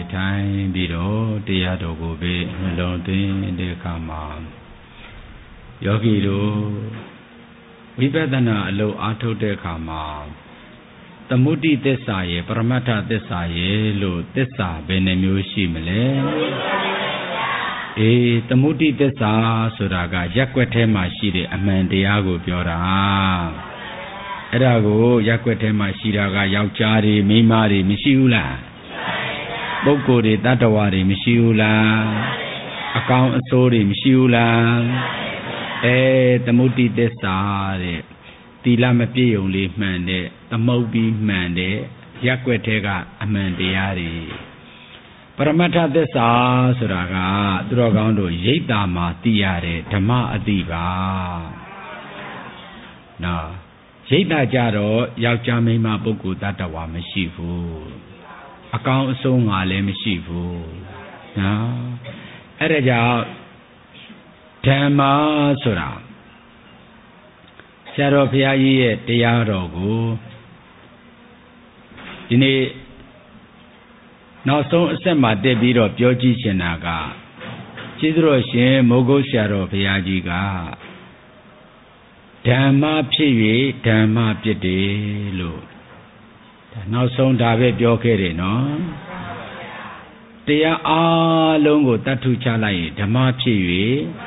ထိုင်ပြီးတော့တရားတော်ကိုပဲနှလုံးသွင်းတဲ့အခါမှာယောဂီတို့ဝိပဿနာအလုပ်အားထုတ်တဲ့အခါမှာသမုဒိသစ္စာရဲ့ပရမတ္ထသစ္စာရဲ့လို့သစ္စာဘယ်နှမျိုးရှိမလဲသမုဒိသစ္စာဆိုတာကရက်ွက်ထဲမှာရှိတဲ့အမှန်တရားကိုပြောတာအဲ့ဒါကိုရက်ွက်ထဲမှာရှိတာကယောက်ျားတွေမိန်းမတွေမရှိဘူးလားပုဂ္ဂိုလ်တွေတ attva တွေမရှိဘူးလားအကောင်အဆိုးတွေမရှိဘူးလားသမုဒိသစ္စာတဲ့သီလမပြည့်ုံလေးမှန်တဲ့သမုတ်ပြီးမှန်တဲ့ရက်ွက်ထဲကအမှန်တရားတွေပရမတ္ထသစ္စာဆိုတာကသူတော်ကောင်းတို့ရိပ်သာမှာသိရတဲ့ဓမ္မအတိပါနော်ရိပ်သာကြတော့ယောက်ျားမိန်းမပုဂ္ဂိုလ်တ attva မရှိဘူးအကောင်အဆိုးငါလည်းမရှိဘူးနော်အဲ့ဒါကြောင့်ဓမ္မဆိုတာဆရာတော်ဘုရားကြီးရဲ့တရားတော်ကိုဒီနေ့နောက်ဆုံးအဆက်မှာတက်ပြီးတော့ပြောကြည့်ချင်တာကကျေးဇူးတော်ရှင်မိုးကုတ်ဆရာတော်ဘုရားကြီးကဓမ္မဖြစ်၍ဓမ္မဖြစ်တယ်လို့နောက်ဆုံးဒါပဲပြောခဲ့တယ်နော်တရားအားလုံးကိုတတ်ထုချလိုက်ရင်ဓမ္မဖြစ်၍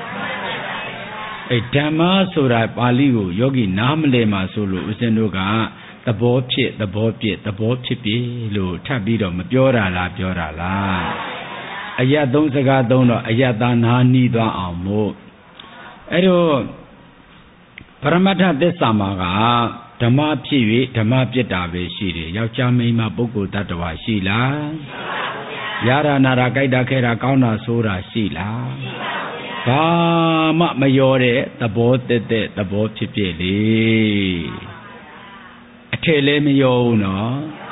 ဓမ္မဆိုတာပါဠိကိုယောဂီနားမလည်မှာဆိုလို့ဦးဇင်းတို့ကသဘောဖြစ်သဘောပြည့်သဘောဖြစ်ပြီလို့ထပ်ပြီးတော့မပြောတာလားပြောတာလားအယတ်သုံးစကားသုံးတော့အယတ်သားနာနီးသွားအောင်မို့အဲ့တော့ပရမတ္ထသစ္စာမှာကဓမ္မဖြစ်၍ဓမ္မပြစ်တာပဲရှိတယ်ယောက်ျားမိန်းမပုဂ္ဂိုလ်တ attva ရှိလားရတာနာတာကြိုက်တာခဲတာကောင်းတာဆိုးတာရှိလားဘာမှမရောတဲ့သဘောတက်တဲ့သဘောဖြစ်ဖြစ်လေအထက်လည်းမရောဘူးနော်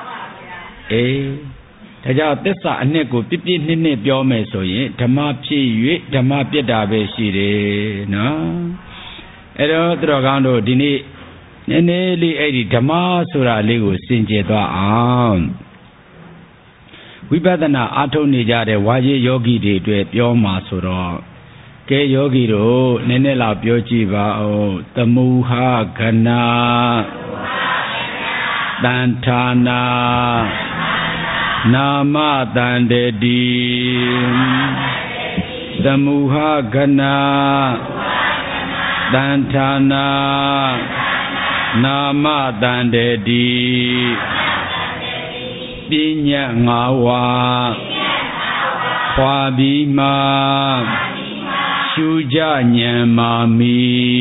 ဒါကြောင့်သစ္စာအနှစ်ကိုပြည့်ပြည့်နှစ်နှစ်ပြောမယ်ဆိုရင်ဓမ္မဖြစ်၍ဓမ္မပြစ်တာပဲရှိတယ်နော်အဲ့တော့သူတော်ကောင်းတို့ဒီနေ့နည်းနည်းလေးအဲ့ဒီဓမ္မဆိုတာလေးကိုစင်ကြယ်သွားအောင်ဝိပဿနာအားထုတ်နေကြတဲ့ဝါရယောဂီတွေအတွက်ပြောမှာဆိုတော့ကဲယောဂီတို့နည်းနည်းလောက်ပြောကြည့်ပါဦးသမုဟခဏတန်ဌာနာနာမတန္တတိသမုဟခဏတန်ဌာနာနာမတန္တတိပညာ၅ဝါခွာပြီးမှရှုကြဉာဏ်မာမိ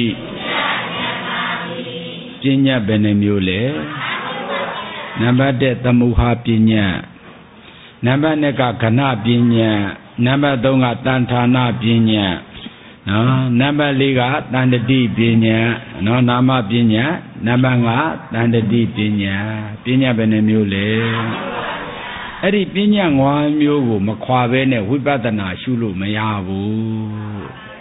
ပညာဘယ်နှမျိုးလဲနံပါတ်1သမုဟာပညာနံပါတ်2ကခဏပညာနံပါတ်3ကတန်ဌာနာပညာနော်နံပါတ်4ကတန္တတိပညာနော်နာမပညာနံပါတ်5တန္တတိပညာပညာဘယ်နှမျိုးလဲအဲ့ဒီပညာ5မျိုးကိုမခွာဘဲနဲ့ဝိပဿနာရှုလို့မရဘူး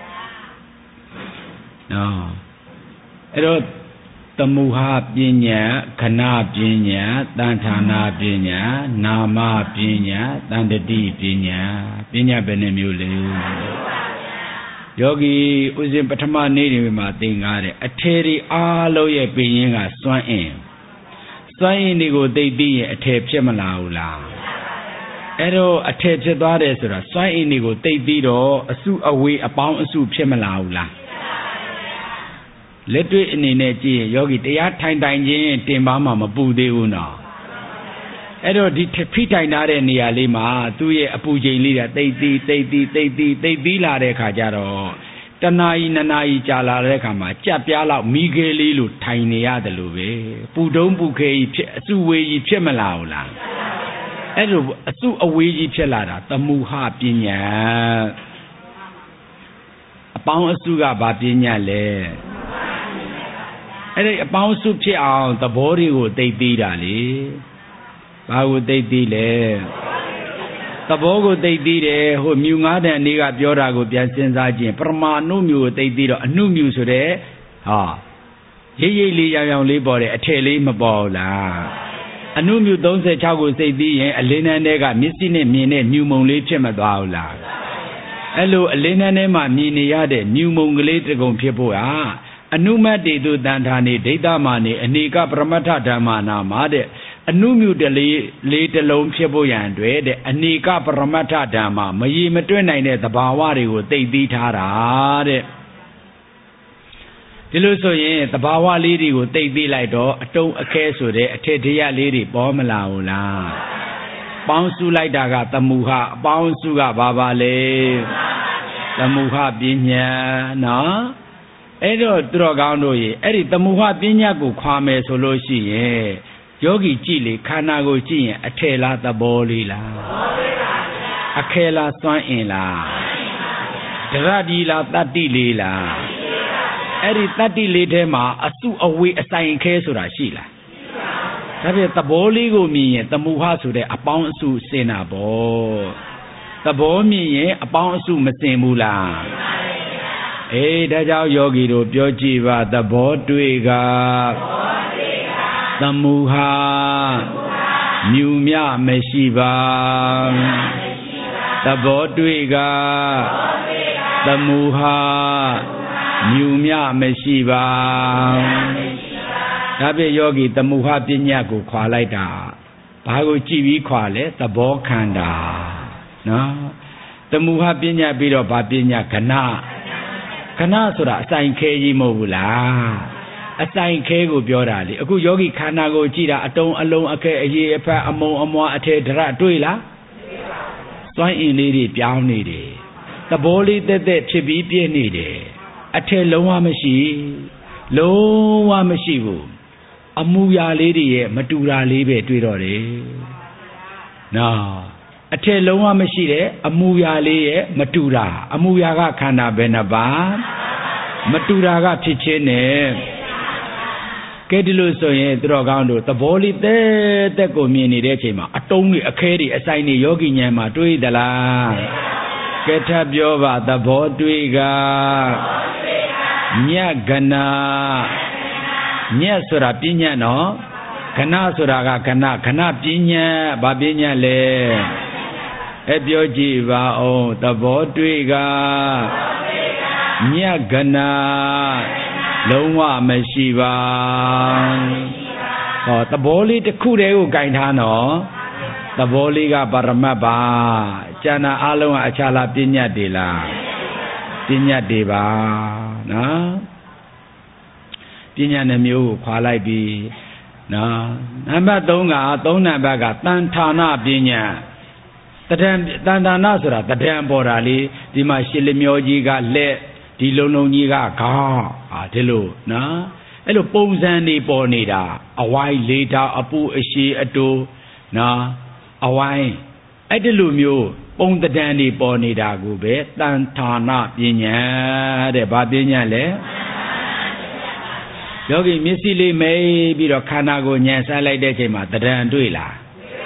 နော်အဲ့တော့သမုဟာပညာခဏပညာတန်ဌာနာပညာနာမပညာတန္တတိပညာပညာဘယ်နှမျိုးလဲယောဂီဥစဉ်ပထမနေ့တွေမှာသင်ကားတဲ့အထေရီအားလုံးရဲ့ပင်ရင်းကစွမ်းအင်တွေကိုသိပြီးရင်အထေဖြစ်မလာဘူးလားအဲ့တော့အထေဖြစ်သွားတယ်ဆိုတာစွမ်းအင်တွေကိုသိပြီးတော့အစုအဝေးအပေါင်းအစုဖြစ်မလာဘူးလားလက်တွေ့အနေနဲ့ကြည့်ရင်ယောဂီတရားထိုင်ချင်းတင်ပါမှမပူသေးဘူးနော်အဲ့တော့ဒီဖိထိုင်ထားတဲ့နေရာလေးမှာသူ့ရဲ့အပူချိန်လေးကတိတ်ပြီးလာတဲ့ခါကျတော့တနာရီနှစ်နာရီကြာလာတဲ့ခါမှာကြက်ပြားလောက်မိခဲလေးလို့ထိုင်နေရတယ်လို့ပဲပူတုံးပူခဲကြီးဖြစ်အစုဝေးကြီးဖြစ်မလာဘူးလားအဲ့လိုအစုအဝေးကြီးဖြစ်လာတာသမုဟပညာအပေါင်းအစုကဘာပညာလဲအဲ့ဒီအပေါင်းစုဖြစ်အောင်သဘောတွေကိုသိသိတာလေဘာကိုသိသိလဲသဘောကိုသိသိတယ်ဟိုမြူ9တန်အနေကပြောတာကိုပြန်စဉ်းစားကြည့်ပရမာဏုမြူကိုသိသိတော့အနုမြူဆိုတဲ့ရိပ်လေးရောင်လေးပေါ်တယ်အထည်လေးမပေါ်လားအနုမြူ36ကိုစိတ်ပြီးရင်အလင်းနှန်းတွေကမျက်စိနဲ့မြင်တဲ့မြူမုံလေးဖြစ်မသွားဘူးလားအဲ့လိုအလင်းနှန်းထဲမှာမြင်နေရတဲ့မြူမုံကလေးတစ်ကုံဖြစ်ဖို့ဟာအနုမတ်တေသူတန်ထာနေဒိဋ္ဌမာနေအနေကပရမတ္ထဓမ္မာနာမှာတဲ့အနုမြူတလေးတစ်လုံးဖြစ်ဖို့ရန်အတွက်တဲ့အနေကပရမတ္ထဓမ္မာမရေမတွက်နိုင်တဲ့သဘာဝတွေကိုသိသိထားတာတဲ့ဒီလိုဆိုရင်သဘာဝလေးတွေကိုသိသိလိုက်တော့အတုံးအခဲဆိုတဲ့အထက်တရားလေးတွေပေါ်မလာဘူးလားပေါင်းစုလိုက်တာကသမုဟအပေါင်းစုကဘာပါလဲသမုဟပညာနော်အဲ့တော့သူတော်ကောင်းတို့ရေအဲ့ဒီသမုဟပညာကိုခွာမယ်ဆိုလို့ရှိရင်ယောဂီကြည့်လေခန္ဓာကိုကြည့်ရင်အထယ်လားသဘောလေးလားအခဲလားစွမ်းအင်လားဒရတိလားတတ္တိလေးလားအဲ့ဒီတတ္တိလေးထဲမှာအစုအဝေးအဆိုင်ခဲဆိုတာရှိလားဒါဖြင့်သဘောလေးကိုမြင်ရင်သမုဟဆိုတဲ့အပေါင်းအစုစင်တာပေါ့သဘောမြင်ရင်အပေါင်းအစုမစင်ဘူးလားအေးဒါကြောင့်ယောဂီတို့ပြောကြည့်ပါသဘောတွေ့ကသမုဟမြူမြမရှိပါသဘောတွေ့ကသမုဟမြူမြမရှိပါဒါဖြင့်ယောဂီသမုဟပညာကိုခွာလိုက်တာဘာကိုကြည့်ပြီးခွာလဲသဘောခန္ဓာနော်သမုဟပညာပြီးတော့ဗာပညာခဏဆိုတာအဆိုင်ခဲကြီးမဟုတ်ဘူးလားအဆိုင်ခဲကိုပြောတာလေအခုယောဂီခန္ဓာကိုကြည့်တာအတုံးအလုံးအခဲအရေးအဖက်အမုံအမွားအထေဒရတွေ့လားစွမ်းအင်လေးတွေပြောင်းနေတယ်သဘောလေးတက်တက်ဖြစ်ပြီးပြည့်နေတယ်အထက်လုံးဝမရှိဘူးအမူအရာလေးတွေရဲ့မတူတာလေးပဲတွေ့တော့တယ်နော်အထက်လုံးဝမရှိတဲ့အမူအရာလေးရဲ့မတူတာအမူအရာကခန္ဓာဘယ်နှပါမတူတာကဖြစ်ခြင်းနဲ့ကဲဒီလိုဆိုရင်သူတော်ကောင်းတို့သဘောလေးတက်ကိုမြင်နေတဲ့အချိန်မှာအတုံးတွေအခဲတွေအဆိုင်တွေယောဂီဉာဏ်မှာတွေးသလားကဲထပ်ပြောပါသဘောတွေးကညကနာညဆိုတာပညာနော်ခဏဆိုတာကခဏပညာဘာပညာလဲအပြောကြည့်ပါအောင်သဘောတွေ့ကညကနာလုံးဝမရှိပါဟောသဘောလေးတစ်ခုတည်းကိုခြင်ထားနော်သဘောလေးကပရမတ်ပါကျန်တာအလုံးကအခြားလားပညာတွေလားပညာတွေပါနော်ပညာနှမျိုးကိုခွာလိုက်ပြီနော်နံပါတ်3က3နံပါတ်ကတန်ဌာနပညာတန်ဌာနဆိုတာတဒံပေါ်တာလေဒီမှာရှစ်လမျောကြီးကလက်ဒီလုံးကြီးကခေါင်းဒီလိုနော်အဲ့လိုပုံစံတွေပေါ်နေတာအဝိုင်းလေးတာအပူအရှိအတူနော်အဝိုင်းအဲ့ဒီလိုမျိုးပုံတဒံတွေပေါ်နေတာကိုပဲတန်ဌာနပညာတဲ့ဘာပညာလဲယောဂီမျက်စိလေးမိတ်ပြီးတော့ခန္ဓာကိုညံစားလိုက်တဲ့အချိန်မှာတဒံတွေ့လား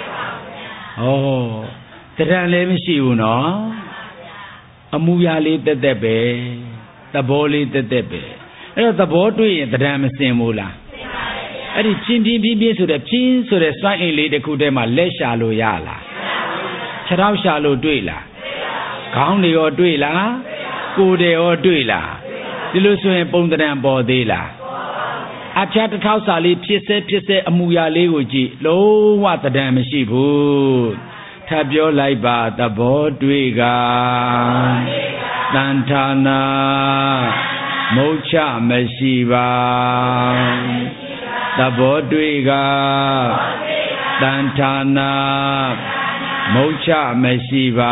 တဒံလည်းမရှိဘူးနော်အမူအရာလေးတက်တက်ပဲသဘောလေးတက်တက်ပဲအဲ့တော့သဘောတွေ့ရင်တဒံမစင်ဘူးလားအဲ့ဒီချင်းပြင်းဆိုတဲ့စွမ်းအင်လေးတစ်ခုတည်းမှာလက်ရှာလို့ရလားခြေထောက်ရှာလို့တွေ့လားခေါင်းတွေရောတွေ့လားကိုယ်တွေရောတွေ့လားဒီလိုဆိုရင်ပုံတဒံပေါ်သေးလားအဖြတ်တစ်ထောက်စာလေးဖြစ်စေအမူအရာလေးကိုကြည့်လုံးဝတဒံမရှိဘူးထပ်ပြောလိုက်ပါသဘောတွေ့ကတန်ဌာနာမုတ်ချမရှိပါသဘောတွေ့ကတန်ဌာနာမုတ်ချမရှိပါ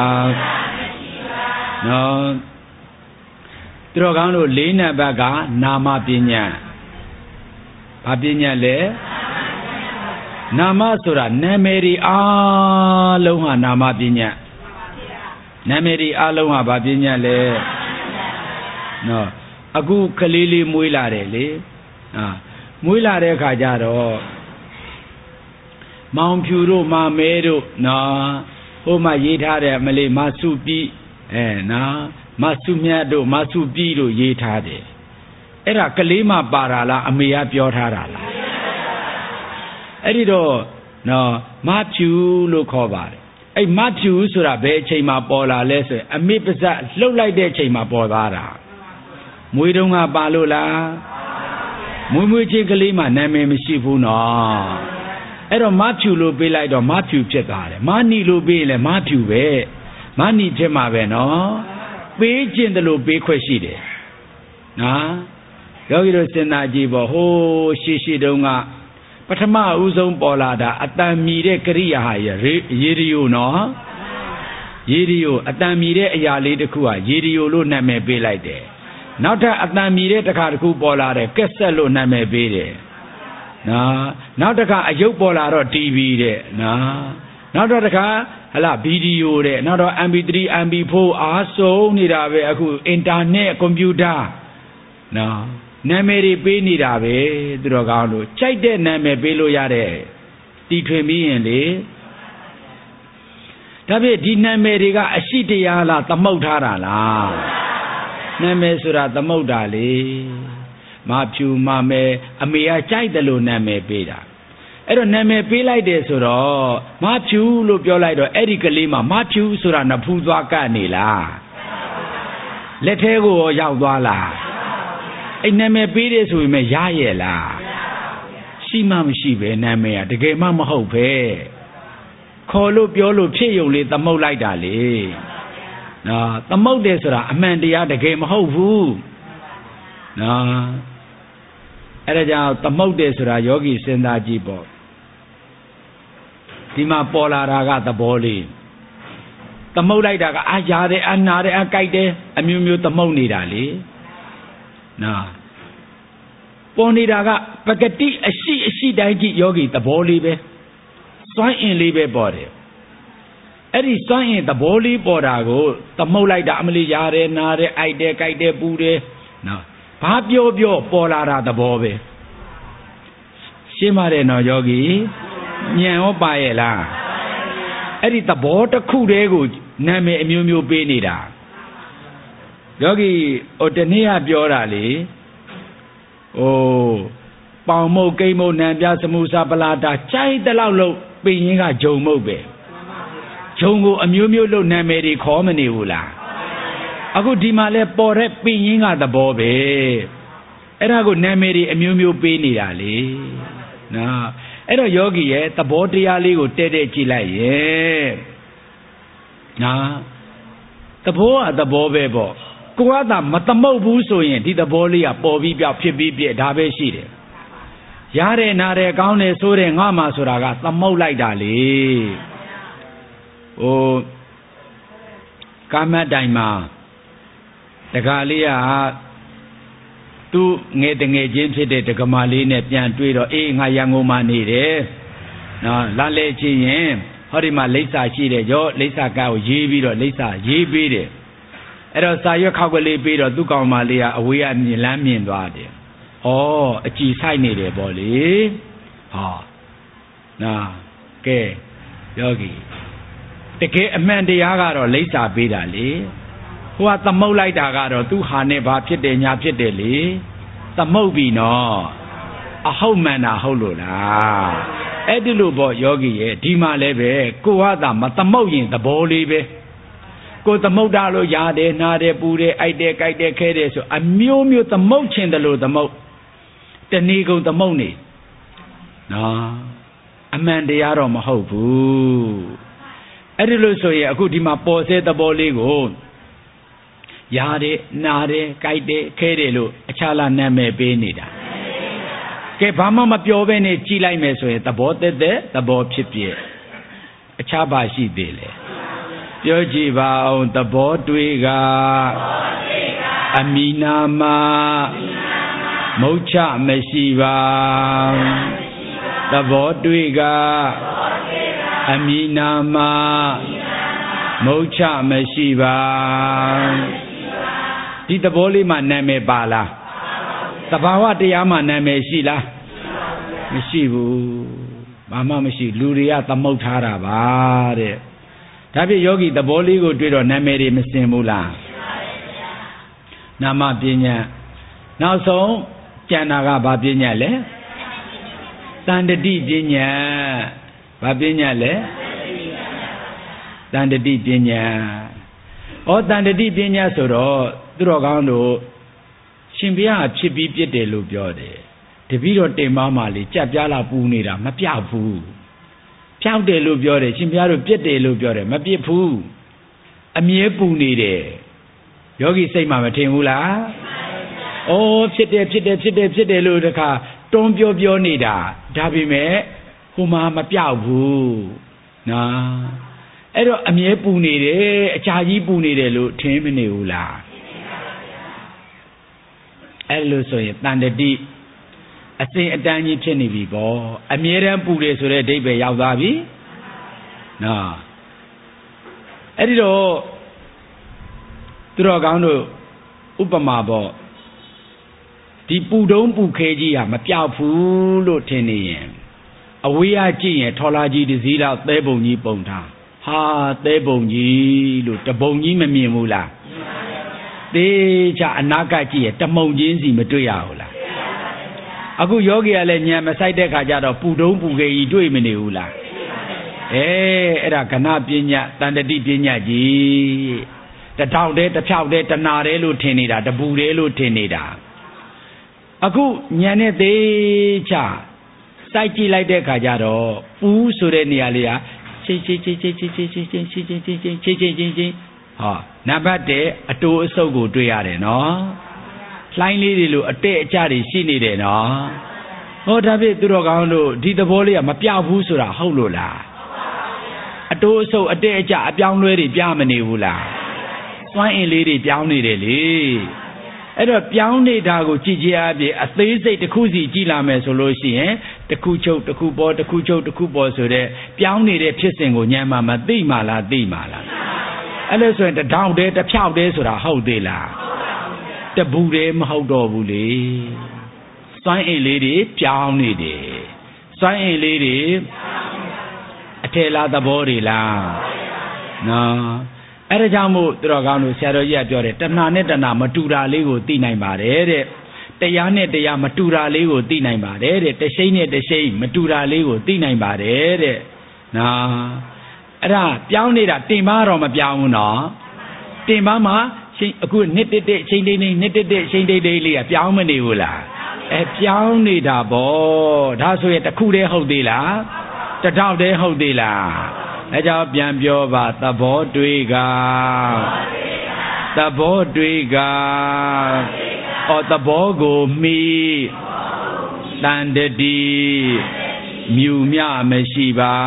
နော်သူတော်ကောင်းတို့၄နံပါတ်ကနာမပညာဘာပညာလဲနာမဆိုတာနာမည်တွေအားလုံးဟာနာမပညာနာမည်တွေအားလုံးဟာဘာပညာလဲနော်အခုကလေးလေးမွေးလာတယ်လေမွေးလာတဲ့အခါကျတော့မောင်ဖြူတို့မမဲတို့နော်ဟိုမှာရေးထားတယ်မလေးမဆုပြီးနော်မဆုမြတ်တို့မဆုပြီးတို့ရေးထားတယ်အဲ့ဒါကလေးမှပါတာလားအမေကပြောထားတာလား Edido, no, Matthew look over. A Matthew Sura Be Chema Pola Lesser, a Mipasa, look like the Chema Polara. Muidunga Balula Mumuchi Kalima, Name Mishipuno. Edo Matthew lo be like Matthew Chetare, Mani lo be le Matthew be, Mani Temaveno, Page in the lo be queside. Na Yogiro Senajibo, ho, Shishi Dunga, Patama Uzum Polada, Atamire Korea, Yirio no Yirio, Atamire Yali de Kua, Yirio lo name be like that. Not Atamire the Karku Polare, Kesselo name be there. Na, not a car, a yoke polar TV there. Na, not a car, a la video there, not a MB3, MB4, also need a internet computer. No, Nameri Penny Rave, Drogano, check the name below Yare. T20 and the Tabe Dinamerica, a city ala, the Motara la Namesura, the Modali. Matthew Mame, Amia Chai the Luname Peda. I don't name a like this or Matthew look your light or Eric Lima, Matthew Surana Puzaka Nila. Let her go Yawala. I name a Pedes with me Yayela. She mam she be Namea, the game mamma hope. Call up your look, the mo like Dali. No, the mo desera, Amandia, the game hope. No. Eraja Tamote Sura Yogi Senda Jibo Tima Pola Raga the Boli Tamoda Ajare Anare Akaide Amumu Tamoni Dali Na Poni Raga Pakati a she daiji yogi the Boli be Sign in libe body Eri sign the Boli Borago Tamola Damali Yare Nare Aide Kaide Bude Na Papio Polara the Bobe Shimare no yogi Nyao Baela Edita bought a coup de good Name Mumu Benida Yogi Otenia Biorali Oh Palmo Gamo Nambia Samusa Balata Chai the Laulo being a Jomobe Jongo Amumu Nameri Comini Ula Aku dimale pore pinga the bobe. Era go nameri amumu pini ali. Na. Era yogi ye the body ali go tede chila ye. Na. The boa the bobe bo. Kuada matamo buso yen di the boli a bobi bia pibi dabe shide. Yare nare gaune sore ngama suraga the mo like dali. Oh. Kama daima. The Galia two getting a James de Gamalina Pian Tweed or A Yango needed. No, Lale Chien, Horima Lisa Chide, Yo, Lisa Cow, Jibi or Lisa, Jibi. Eros Sayo Kawali Bid or Duka Malia, we are in Lamian Vadi. Oh, a cheese I need a body. Ah, na, K, Yogi. The K Amanda Yaga or Lisa Bidali. Who are the Molai Dagaro, 200 Baptide Yapideli, the Mobi no, a home man a holula. Edilubo yogi, Dima lebe, Kuada, Matamoyin, the Bolibe. Go the Modalo Yade, Nade, Bude, Ide, Kaide, Kede, so a mew the mochin the lo the mo, the nego the money. No, a man de Yaro Mahopu. Ediluso, a good Dima pose the Boligo. Yade, Nade, Kaide, Kedelu, a chala name benida. Ke Bama Mapiovene, Chila Meso, the boat there, the boat ship ye. A chaba she dele. Yojiva on the boat wiga. Aminama Mocha Meshiva. The boat wiga. Aminama Mocha Meshiva. Did the boli man name bala? Tabawa de Yama name Shila Mishibu Mama Mishi Luria the Motara Bade Tabi Yogi the boli go do Nameri Missimula Nama Pinya. Now so Janaga Babinyale တန်တတိပညာဘာပညာလဲတန်တတိပညာတန်တတိပညာဆိုတော့သူတော်ကောင်းတို့ရှင်ဘုရားဖြစ်ပြီးပြစ်တယ်လို့ပြောတယ်တပည့်တော်တင်မမလေးကြက်ပြားလာပူနေတာမပြောက်ဘူးဖြောက်တယ်လို့ပြောတယ်ရှင်ဘုရားတို့ပြစ်တယ်လို့ပြောတယ်မပြစ်ဘူးအမြဲပူနေတယ်ယောဂီစိတ်မှမထင်ဘူးလားဖြစ်တယ်လို့တခါတွန်းပြောနေတာဒါပေမဲ့ဟိုမှာမပြောက်ဘူးနော်အဲ့တော့အမြဲပူနေတယ်အကြာကြီးပူနေတယ်လို့ထင်မနေဘူးလားအဲ့လိုဆိုရင်တန်တတိအစဉ်အတန်းကြီးဖြစ်နေပြီပေါ့အမြဲတမ်းပူတယ်ဆိုတဲ့အဓိပ္ပာယ်ရောက်သွားပြီနော်အဲ့ဒီတော့သူတော်ကောင်းတို့ဥပမာပေါ့ဒီပူတုံးပူခဲကြီးဟာမပြောက်ဘူးလို့ထင်နေရင်အဝေးကကြည့်ရင်ထော်လာကြီးတစ်စီးလောက်သဲပုံကြီးပုံထားဟာသဲပုံကြီးလို့တပုံကြီးမမြင်ဘူးလားသေချာအနာကကြည့်ရတမုံချင်းစီမတွေ့ရဘူးလားအခုယောဂီကလည်းညံမဆိုင်တဲ့ခါကျတော့ပူတုံးပူခဲကြီးတွေ့မနေဘူးလားအဲ့ဒါကဏပညာတန်တတိပညာကြီးတထောက်တည်းတစ်ဖြောက်တည်းတနာတည်းလို့ထင်နေတာတပူတည်းလို့ထင်နေတာအခုညံနဲ့သေးချာစိုက်ကြည့်လိုက်တဲ့ခါကျတော့ပူးဆိုတဲ့နေရာလေးဟာချင်းနံပါတ်1အတိုးအဆုပ်ကိုတွေ့ရတယ်နော်လှိုင်းလေးတွေလို့အတဲ့အကျတွေရှိနေတယ်နော်ဒါဖြင့်သူတော်ကောင်းတို့ဒီသဘောလေးကမပြောက်ဘူးဆိုတာဟုတ်လို့လားအတိုးအဆုပ်အတဲ့အကျအပြောင်းလဲတွေပြမနေဘူးလားစွမ်းအင်လေးတွေပြောင်းနေတယ်လေအဲ့တော့ပြောင်းနေတာကိုကြည့်ကြအပြင်အသေးစိတ်တစ်ခုစီကြည့်လာမယ်ဆိုလို့ရှိရင်တစ်ခုချုပ်တစ်ခုပေါ်တစ်ခုချုပ်တစ်ခုပေါ်ဆိုတဲ့ပြောင်းနေတဲ့ဖြစ်စဉ်ကိုညံမှာမသိမှလားသိမှလားအဲ့လိုဆိုရင်တထောင်တည်းတစ်ဖြောက်တည်းဆိုတာဟုတ်သေးလားတပူတည်းမဟုတ်တော့ဘူးလေစွမ်းအင်လေးတွေပြောင်းနေတယ်စွမ်းအင်လေးတွေအထည်လားသဘောတွေလားနော်အဲ့ဒါကြောင့်မို့သူတော်ကောင်းတို့ဆရာတော်ကြီးကပြောတယ်တဏှာနဲ့တဏှာမတူတာလေးကိုသိနိုင်ပါတယ်တဲ့တရားနဲ့တရားမတူတာလေးကိုသိနိုင်ပါတယ်တဲ့တရှိန်နဲ့တရှိန်မတူတာလေးကိုသိနိုင်ပါတယ်တဲ့နော်အဲ့ဒါပြောင်းနေတာတင်မတော့မပြောင်းဘူးနော်တင်မမှာအခုနှစ်တစ်တစ်ချိန်တိတ်နှစ်တစ်တစ်ချိန်တိတ်လေးကပြောင်းမနေဘူးလားပြောင်းနေတာပေါ့ဒါဆိုရင်တစ်ခုတည်းဟုတ်သေးလားတစ်ထောက်တည်းဟုတ်သေးလားအဲကြောင့်ပြန်ပြောပါသဘောတွေ့ကသဘောကိုမှီတန်တတိမြူမြမရှိပါ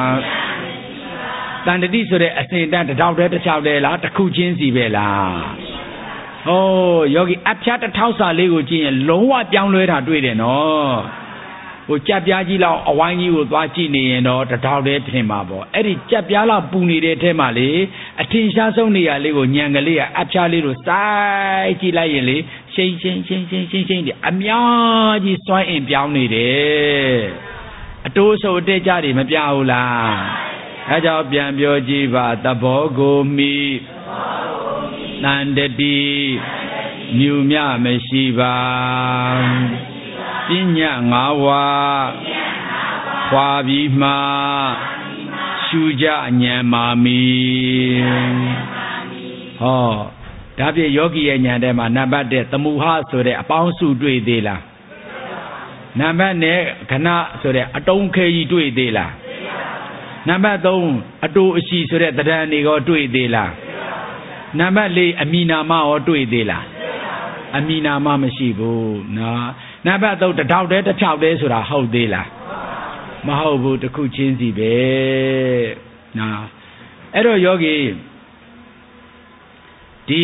တန်တတိဆိုတဲ့အစဉ်တန်းတစ်ထောက်တည်းတစ်ချောက်တည်းလားတစ်ခုချင်းစီပဲလားယောဂီအဖြားတစ်ထောက်စာလေးကိုကြည့်ရင်လုံးဝပြောင်းလဲတာတွေ့တယ်နော်ကြက်ပြားကြီးလောက်အဝိုင်းကြီးကိုသွားကြည့်နေရင်တော့တထောက်တည်းထင်မှာပေါ့အဲ့ဒီကြက်ပြားလောက်ပူနေတဲ့ထဲမှာလေအထင်ရှားဆုံးနေရာလေးကိုညံကလေးကအဖြားလေးကိုစိုက်ကြည့်လိုက်ရင်လေရှိန်ဒီအများကြီးစွမ်းအင်ပြောင်းနေတယ်အတိုးဆိုအတဲ့ကြတွေမပြောင်းဘူးလားအဲကြောင့်ပြန်ပြောကြည့်ပါသဘောကိုမှီတန်တတိမြူမြမရှိပါပညာ၅ဝါခွာပြီးမှရှုကြဉာဏ်မာမီဒါဖြင့်ယောဂီရဲ့ဉာဏ်ထဲမှာနံပါတ်1သမုဟဆိုတဲ့အပေါင်းစုတွေ့သေးလားနံပါတ်2ခဏဆိုတဲ့အတုံးခဲကြီးတွေ့သေးလားနံပါတ်3အတူအရှိဆိုတဲ့တဏ္ဍာန်တွေရောတွေ့သေးလားနံပါတ်4အမီနာမရောတွေ့သေးလားအမီနာမမရှိဘူးနော်နံပါတ်3တစ်ထောက်တည်းတစ်ဖြောက်တည်းဆိုတာဟုတ်သေးလားမဟုတ်ဘူးတစ်ခုချင်းစီပဲနော်အဲ့တော့ယောဂီဒီ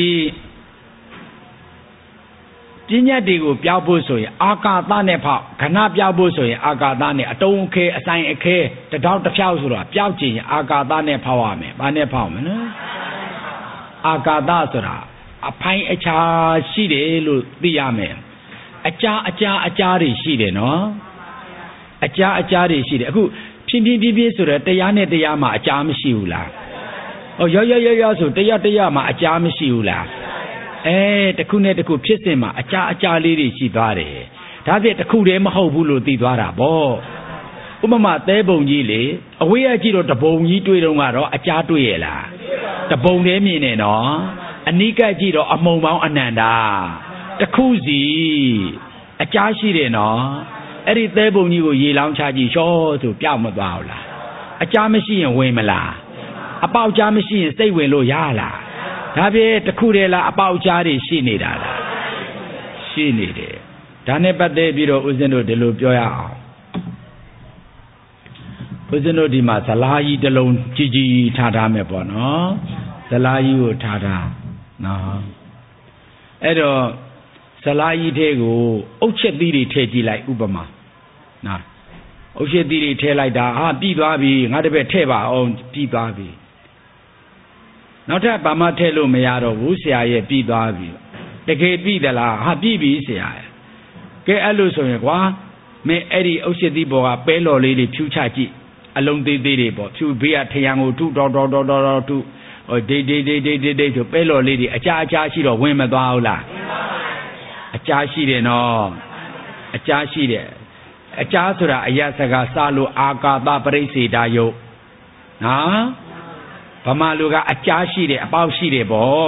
ပညာတွေကိုပြောက်ဖို့ဆိုရင်အာကာသနဲ့ဖောက်ခဏပြောက်ဖို့ဆိုရင်အာကာသနဲ့အတုံးအခဲအဆိုင်အခဲတစ်ထောက်တစ်ဖြောက်ဆိုတာပြောက်ချင်ရင်အာကာသနဲ့ဖောက်ရမယ်ဘာနဲ့ဖောက်မလဲအာကာသဆိုတာအဖိုင်းအခြားရှိတယ်လို့သိရမယ်အကြားတွေရှိတယ်နော်အကြားတွေရှိတယ်အခုဖြင်းဆိုတော့တရားနဲ့တရားမှာအကြားမရှိဘူးလားရောဆိုတရားမှာအကြားမရှိဘူးလားတခုနဲ့တခုဖြစ်စဉ်မှာအကြားလေးတွေရှိသွားတယ်ဒါဖြင့်တခုတည်းမဟုတ်ဘူးလို့သိသွားတာပေါ့ဥပမာသဲပုံကြီးလေအဝေးကကြည့်တော့တပုံကြီးတွေ့တော့ကတော့အကြားတွေ့ရလားတပုံတည်းမြင်နေနော်အနိကကြည့်တော့အမုံပေါင်းအနန္တာတခုစီအကြားရှိတယ်နော်အဲ့ဒီသဲပုံကြီးကိုရေလောင်းချကြည့်ရှောဆိုပြောက်မသွားဘူးလားအကြားမရှိရင်ဝင်မလားအပေါက်ကြားမရှိရင်စိတ်ဝင်လို့ရလားဒါဖြင့်တခုတည်းလားအပေါက်ကြားတွေရှိနေတာလားရှိနေတယ်ဒါနဲ့ပတ်သက်ပြီးတော့ဦးဇင်းတို့ဒီလိုပြောရအောင်ဦးဇင်းတို့ဒီမှာဇလားကြီးတစ်လုံးကြီးကြီးထားမယ်ပေါ့နော်ဇလားကြီးကိုထားနော်အဲ့တော့ဇလားကြီးထဲကိုအုတ်ချက်သီးတွေထည့်ကြည့်လိုက်ဥပမာနော်အုတ်ချက်သီးတွေထည့်လိုက်တာဟာပြီးသွားပြီငါတပည့်ထည့်ပါအောင်ပြီးသွားပြီနောက်ထပ်ဘာမှထည့်လို့မရတော့ဘူးဆရာရဲ့ပြီးသွားပြီတကယ်ပြီးသလားဟာပြီးပြီဆရာရဲ့ကဲအဲ့လိုဆိုရင်ကွာမင်းအဲ့ဒီအုတ်ချက်သီးပေါ်ကပဲလော်လေးတွေဖြူချကြည့်အလုံးသေးသေးတွေပေါ့ဖြူဘေးကထရံကိုထုတော်ထုဟိုဒေဆိုပဲလော်လေးတွေအကြားရှိတော့ဝင်မသွားဘူးလားအကြားရှိတယ်နော်အကြားရှိတယ်အကြားဆိုတာအယစကားစလို့အာကာသပရိစ္ဆေဒယုတ်နော်ဗမာလူကအကြားရှိတယ်အပေါက်ရှိတယ်ပေါ့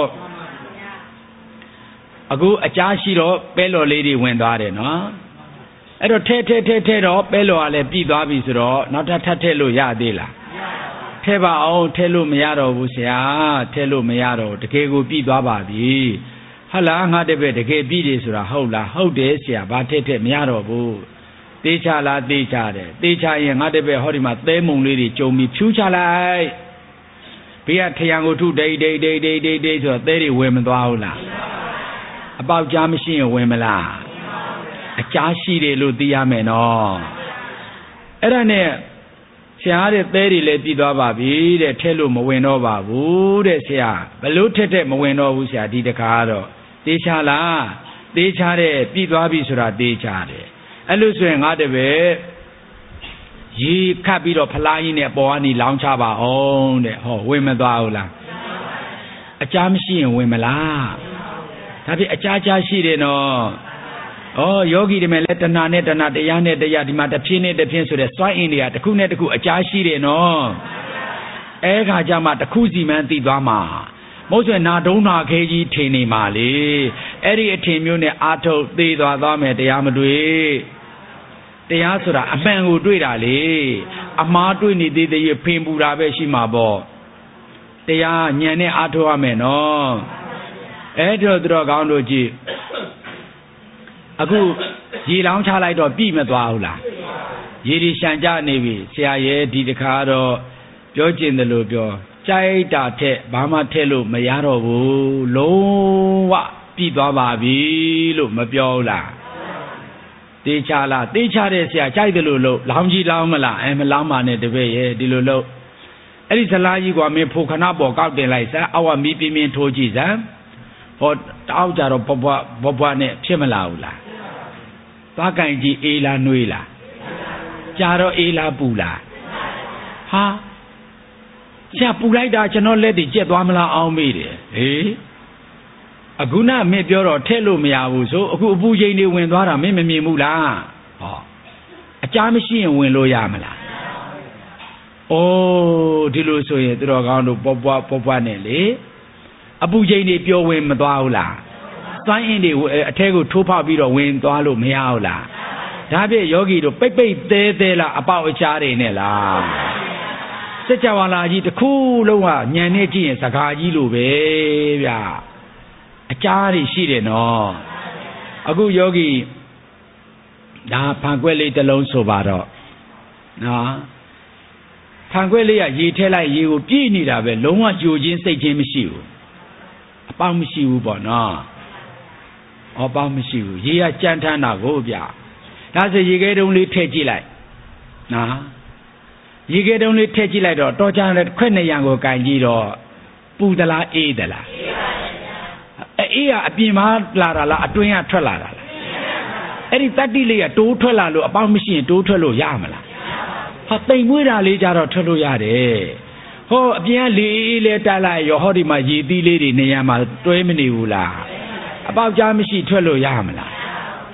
အခုအကြားရှိတော့ပဲလော်လေးတွေဝင်သွားတယ်နော်အဲ့တော့ထဲတော့ပဲလော်ကလည်းပြီးသွားပြီဆိုတော့နောက်ထပ်ထည့်လို့ရသေးလားထဲပါအောင်ထဲလို့မရတော့ဘူးဆရာထဲလို့မရတော့တကယ်ကိုပြီးသွားပါပြီဟုတ်လားငါတပည့်တကယ်ပြီးတယ်ဆိုတာဟုတ်လားဟုတ်တယ်ဆရာဘာထဲမရတော့ဘူးတေးချလားတေးချတယ်တေးချရင်ငါတပည့်ဟောဒီမှာသဲမုံလေးတွေကြုံပြီးဖြူချလိုက်ဘေးကထရံကိုထုဒိတ်ဆိုတော့သဲတွေဝင်မသွားဘူးလားအပေါက်ကြားမရှိရင်ဝင်မလားအကြားရှိတယ်လို့သိရမယ်နော်အဲ့ဒါနဲ့ဆရာတဲ့သဲတွေလည်းပြီးသွားပါပြီတဲ့ထဲလို့မဝင်တော့ပါဘူးတဲ့ဆရာဘလို့ထက်မဝင်တော့ဘူးဆရာဒီတခါတော့တေးချလားတေးချတဲ့ပြီးသွားပြီဆိုတာတေးချတယ်အဲ့လို့ဆိုရင်ငါတပည့်ရေခတ်ပြီးတော့ဖလားကြီးနဲ့ပေါ်ကနေလောင်းချပါအောင်တဲ့ဟောဝင်မသွားဘူးလားအကြားမရှိရင်ဝင်မလားဒါဖြင့်အကြားရှိတယ်နော်ဩယောဂီတွေမဲ့လဲတဏှာနဲ့တဏှာတရားနဲ့တရားဒီမှာတစ်ဖြင်းနဲ့တစ်ဖြင်းဆိုတဲ့စွမ်းအင်တွေကတစ်ခုနဲ့တစ်ခုအကြားရှိတယ်နော်အဲခါကျမှတစ်ခုစီမှန်းသိသွားမှာမဟုတ်ဆိုရင်နာဒုံးနာခဲကြီးထင်နေမှာလေအဲ့ဒီအထင်မျိုးနဲ့အာထုတ်သေးသွားမယ်တရားမတွေ့တရားဆိုတာအမှန်ကိုတွေ့တာလေအမှားတွေ့နေသေးသေးဖင်ပူတာပဲရှိမှာပေါ့တရားဉာဏ်နဲ့အာထုတ်ရမယ်နော်အဲ့တော့သူတော်ကောင်းတို့ကြည့်အခုရေလောင်းချလိုက်တော့ပြီမသွားဘူးလားရေဒီရှံကြနေပြီဆရာရဲ့ဒီတခါတော့ပြောကျင်တယ်လို့ပြောကြိုက်တာထက်ဘာမှထည့်လို့မရတော့ဘူးလုံးဝပြီသွားပါပြီလို့မပြောဘူးလားတေးချလားတေးချတဲ့ဆရာကြိုက်တယ်လို့လောင်းကြီးလောင်းမလားမလောင်းပါနဲ့တပည့်ရဲ့ဒီလိုလို့အဲ့ဒီဇလားကြီးကမင်းဖို့ခဏပေါ်ကောက်တင်လိုက်စမ်းအောက်မီးပြင်းပြင်းထိုးကြည့်စမ်းဟောတောက်ကြတော့ဘွားနဲ့ဖြစ်မလာဘူးလားသွားကင်ကြည့်အေးလားနှွေးလားကြာတော့အေးလားပူလားဟာဆရာပူလိုက်တာကျွန်တော်လက်တွေကျက်သွားမလားအောင်မေးတယ်ဟေးအခုနမင်းပြောတော့ထည့်လို့မရဘူးဆိုအခုအပူချိန်တွေဝင်သွားတာမင်းမမြင်ဘူးလားဟောအကြားမရှိရင်ဝင်လို့ရမလားအိုးဒီလိုဆိုရင်သူတော်ကောင်းတို့ပွားနဲ့လေအပူချိန်တွေပြောဝင်မသွားဘူးလားစွမ်းအင်တွေအထဲကိုထိုးဖောက်ပြီးတော့ဝင်သွားလို့မရဘူးလားဒါဖြင့်ယောဂီတို့ပိတ်သေးလားအပေါက်အချားတွေနဲ့လားစကြဝဠာကြီးတစ်ခုလုံးကညံနေကြည့်ရင်စကားကြီးလိုပဲဗျာအချားတွေရှိတယ်နော်အခုယောဂီဒါဖန်ခွက်လေးတစ်လုံးဆိုပါတော့နော်ဖန်ခွက်လေးကရေထဲလိုက်ရေကိုပြည့်နေတာပဲလုံးဝကြိုချင်းစိတ်ချင်းမရှိဘူးအပေါက်မရှိဘူးပေါ့နော်အပေါက်မရှိဘူးရေကကြမ်းထမ်းတာကိုဗျဒါဆိုရေခဲတုံးလေးထည့်ကြည့်လိုက်နော်ရေခဲတုံးလေးထည့်ကြည့်လိုက်တော့တော်ကြတယ်ခွက်နှစ်ရံကိုကင်ကြည့်တော့ပူသလားအေးသလားအေးကအပြင်မှာလာတာလားအတွင်းကထွက်လာတာလားအဲ့ဒီတတ္တိလေးကတိုးထွက်လာလို့အပေါက်မရှိရင်တိုးထွက်လို့ရမလားဟာတိမ်မွေးတာလေးကြတော့ထွက်လို့ရတယ်ဟောအပြင်ကလေအေးလေးတက်လိုက်ရောဟောဒီမှာရေသီးလေးတွေနေရာမှာတွဲမနေဘူးလားအပေါက်ကြားမရှိထွက်လို့ရမလားဟ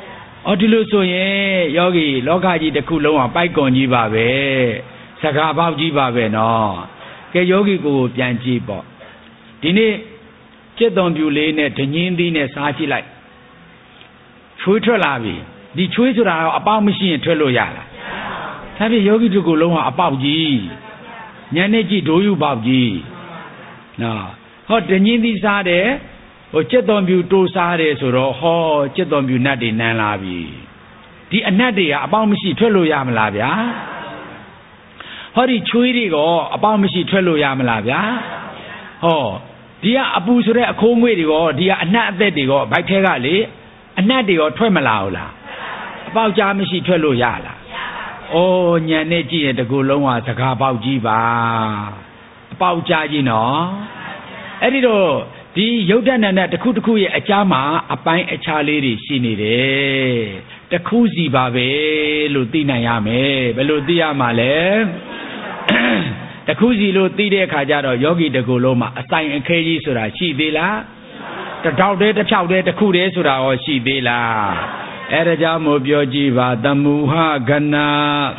Audilu so ye, yogi, lokaji the kulon, paikonji babe, Sakabaji babe no. Ke yogi go pianji bo. Dine, Cheton Bulene, Tenindine, Sachi like. Future lavi. The choice about machine Trello Yala. Have a yogi to go long about ye. Yaneji do you babji. Now, hot the Nindi Sade, or Cheton Bu to Sade, or ho Cheton Bu Nadi Nalavi. The Anadia about machine Trello Yamalavia. How did Chuidi go about machine Trello Yamalavia? Oh, dear Abusre a comb way go, dear Anat de go, by Tegali, Anadi or Tremalaula. About Jamishi Trello Yala. Oh, Nyaneji and the Gulonga Sakabao Jiba. About Jajino. Edido, the Yodan and the Kutukuya Achama, a pine a charlady, she needed. The Kuzi Babe, Lutina Yame, Beludia Male. The Kuzi Lutide Kajaro, Yogi the Guloma, a sign and Kaji Sura, she dela. The Taude, the Chaude, the Kude Sura, or she dela. Eraja Mobio Jiva, the Muha Gana,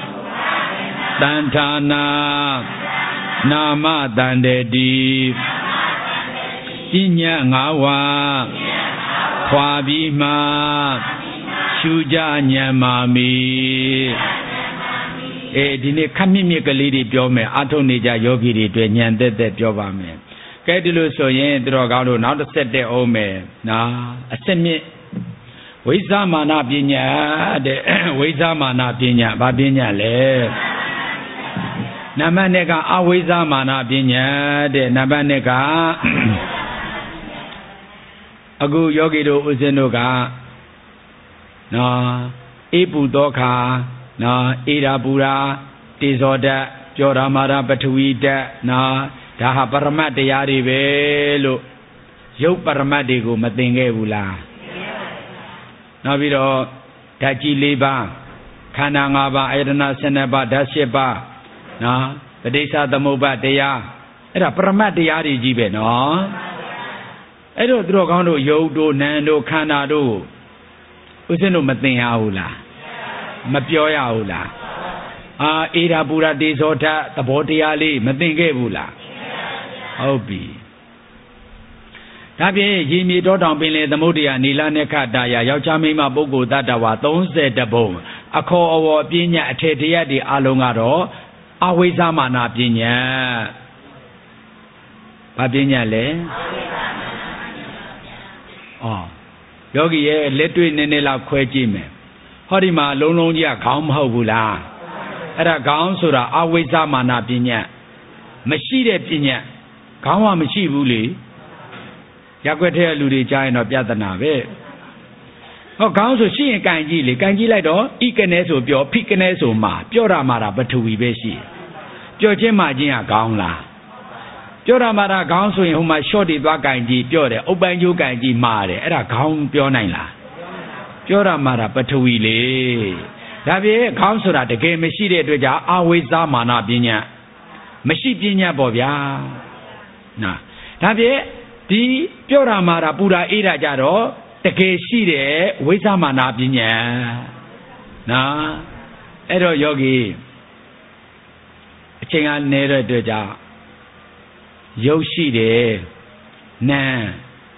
Dantana, Nama Dandedi, Inya Ngawa, Kwabima, Shuja Nyamami. Dine Kamimi Galidi Biome, Antonija Yogi, Dwenyan de Biovame. Kedilu so yen drogalo, now to set the ome, na, a semi. Wizamana Binya, the Wizamana Binya, Babinya le Namanega, Awizamana Binya, the Nabanega Agu Yogido Uzenoga, na Ibu Doka, na Ida Bura, Disorder, Joramara Batuida, na Taha Paramati Yari Velo, Yo Paramatigo, Matinge Ula. Navido, Taji Liba, Kanangaba, Edna Seneba, Dasheba, na, the Desa the Moba Dea, Era Pramatiari Jibe, no? Edo Drogano, Yodo, Nando, Canado, Useno Matingaula, Mapioyaula, Ida Bura Desota, the Botiali, Matingabula, Obi. Tabi, Jimmy Dodon Billy, the Modia, Nila Nekadaya, Yachamima Bogo, Dadawa, don't say the bone. A call of Pinya, Tetia de Alongado, Awizamana Pinya. Papinya le? Oh, Yogi, let you in Nela Quajime. Horima, Lononia, Kaum Hobula. At a gown sura, Awizamana Pinya. Machide Pinya. Kawa Machibuli. Yakwete Ludi China of Yatanabe. Oh, council she and Kanji Lido, Ikaneso, Pio, Pikaneso Ma, Pioramara, but to we beshi. Piojema Jia Gaunla. Pioramara council in whom I shorty Bakanji, Piore, Obanju Kanji Mare, at a Gaun Pionaila. Pioramara, but to we lay. Davi council at the game, Machide Dweja, always Zamana Binya. Machipinya Bobia. Na. Davi. The Pioramara Buddha Ida Jaro, the Keshide, Wizamana Binya. Na Edo Yogi Chinga Nere Deja Yoshide Na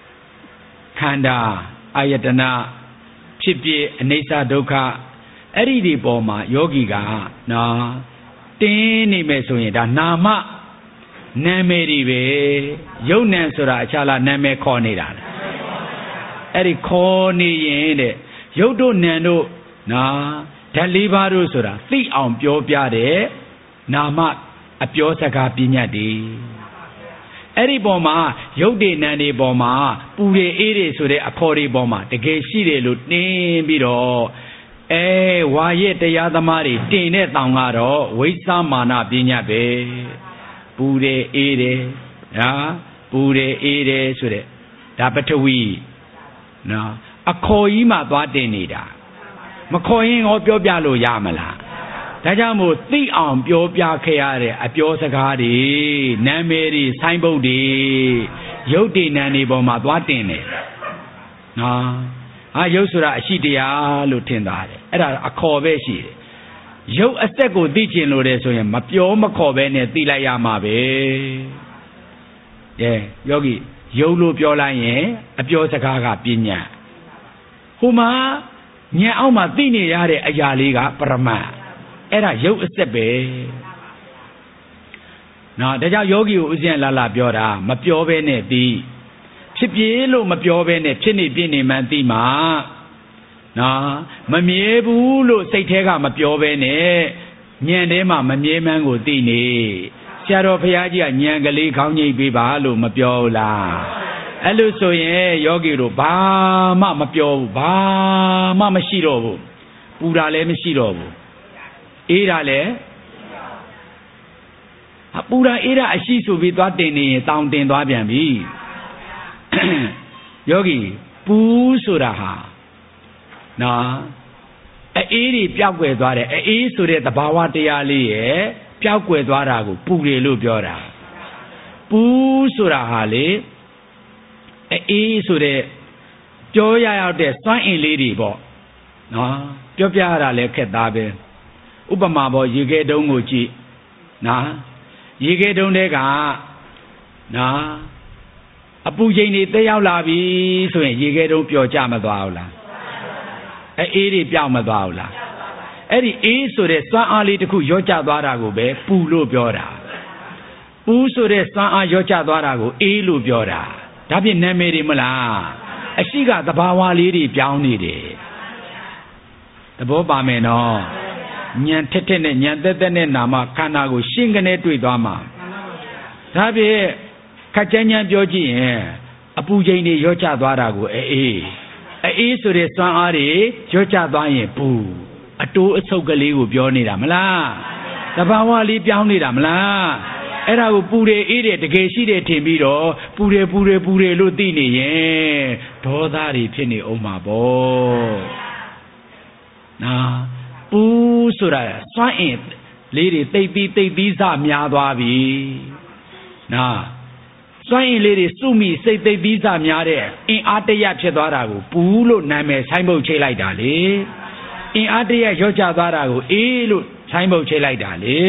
Kanda Ayatana Chipi Nesa Doka Eridi Boma Yogiga Na Tini Mesoyeda Nama Nameribe, Yonan Sura Chala Name Cornida. Eri Corny Yende, Yodo Nano, Na, Talibaru Sura, Thi on Pio Piade, Nama, a Pio Saka Pignadi. Eri Boma, Yodi Nani Boma, Pure Ere Sure Akori Boma, the gay Shide Lutni Biro. Why yet the Yadamari, Tine Tangaro, Wisamana Pignabe. Pure ere, Pure ere, Sure, Tapatawi. No, a coima badenida. Macoing or Biobalo Yamala. Tajamu, the arm Biobia Keare, a Biosagadi, Nameri, Signbody, Yodi Nani Boma Batine. No, ရုပ်ဆိုတာအရှိတရားလို့ထင်သားတယ်အဲ့ဒါအခေါ်ပဲရှိတယ်ရုပ်အသက်ကိုသိချင်လို့တယ်ဆိုရင်မပြောမခေါ်ပဲနဲ့သိလိုက်ရမှာပဲယောဂီရုပ်လို့ပြောလိုက်ရင်အပြောစကားကပညာဟိုမှာဉာဏ်အောက်မှာသိနေရတဲ့အရာလေးကပရမတ်အဲ့ဒါရုပ်အသက်ပဲနော်ဒါကြောင့်ယောဂီကိုဥစဉ်လာပြောတာမပြောဘဲနဲ့သိဖြစ်ပြေလို့မပြောဘဲနဲ့ဖြစ်နေပြနေမှန်းသိမှာနော်မမြဲဘူးလို့စိတ်ထဲကမပြောဘဲနဲ့ဉာဏ်ထဲမှာမမြဲမှန်းကိုသိနေဆရာတော်ဘုရားကြီးကဉာဏ်ကလေးခေါင်းငိတ်ပေးပါလို့မပြောဘူးလားအဲ့လိုဆိုရင်ယောဂီတို့ဘာမှမပြောဘူးဘာမှမရှိတော့ဘူးပူတာလည်းမရှိတော့ဘူးအေးတာလည်းပူတာအေးတာအရှိဆိုပြီးသွားတင်နေရင်တောင်တင်သွားပြန်ပြီယောဂီပူဆိုတာဟာနော်အေးတွေပျောက်ကွယ်သွားတယ်အေးဆိုတဲ့သဘာဝတရားလေးရဲ့ပျောက်ကွယ်သွားတာကိုပူတယ်လို့ပြောတာပူဆိုတာဟာလေအေးဆိုတဲ့ပြောရရောက်တဲ့စွမ်းအင်လေးတွေပေါ့နော်ပြောပြရတာလည်းခက်သားပဲဥပမာပေါ့ရေခဲတုံးကိုကြည့်နော်ရေခဲတုံးတဲ့ကနော်အပူချိန်တွေတက်ရောက်လာပြီဆိုရင်ရေခဲတုံးပျော်ကျမသွားဘူးလားအေးတွေပြောင်းမသွားဘူးလားအဲ့ဒီအေးဆိုတဲ့စွမ်းအားလေးတစ်ခုရောကျသွားတာကိုပဲပူလို့ပြောတာပူဆိုတဲ့စွမ်းအားရောကျသွားတာကိုအေးလို့ပြောတာဒါဖြင့်နာမည်တွေမလားအရှိကသဘာဝလေးတွေပြောင်းနေတယ်သဘောပါမယ်နော်ဉာဏ်ထက်ထက်နဲ့ဉာဏ်သက်သက်နဲ့နာမခန္ဓာကိုရှင်းကနေတွေ့သွားမှာဒါဖြင့်ခက်ချမ်းချမ်းပြောကြည့်ရင်အပူချိန်တွေရောကျသွားတာကိုအေးဆိုတဲ့စွမ်းအားတွေရောကျသွားရင်ပူအတိုးအဆုပ်ကလေးကိုပြောနေတာမလားသဘာဝလေးပြောင်းနေတာမလားအဲ့ဒါကိုပူတယ်အေးတယ်တကယ်ရှိတယ်ထင်ပြီးတော့ပူတယ်လို့သိနေရင်ဒေါသတွေဖြစ်နေအောင်မှာပေါ့နော်ပူဆိုတာစွမ်းအင်လေးတွေတိတ်ပြီးစများသွားပြီနော်စွမ်းအင်လေးတွေစုမိစိတ်သိပ်ပြီးစများတဲ့အင်အားတရဖြစ်သွားတာကိုပူလို့နာမည်ဆိုင်းပုတ်ချိတ်လိုက်တာလေအင်အားတရရောကျသွားတာကိုအေးလို့ဆိုင်းပုတ်ချိတ်လိုက်တာလေ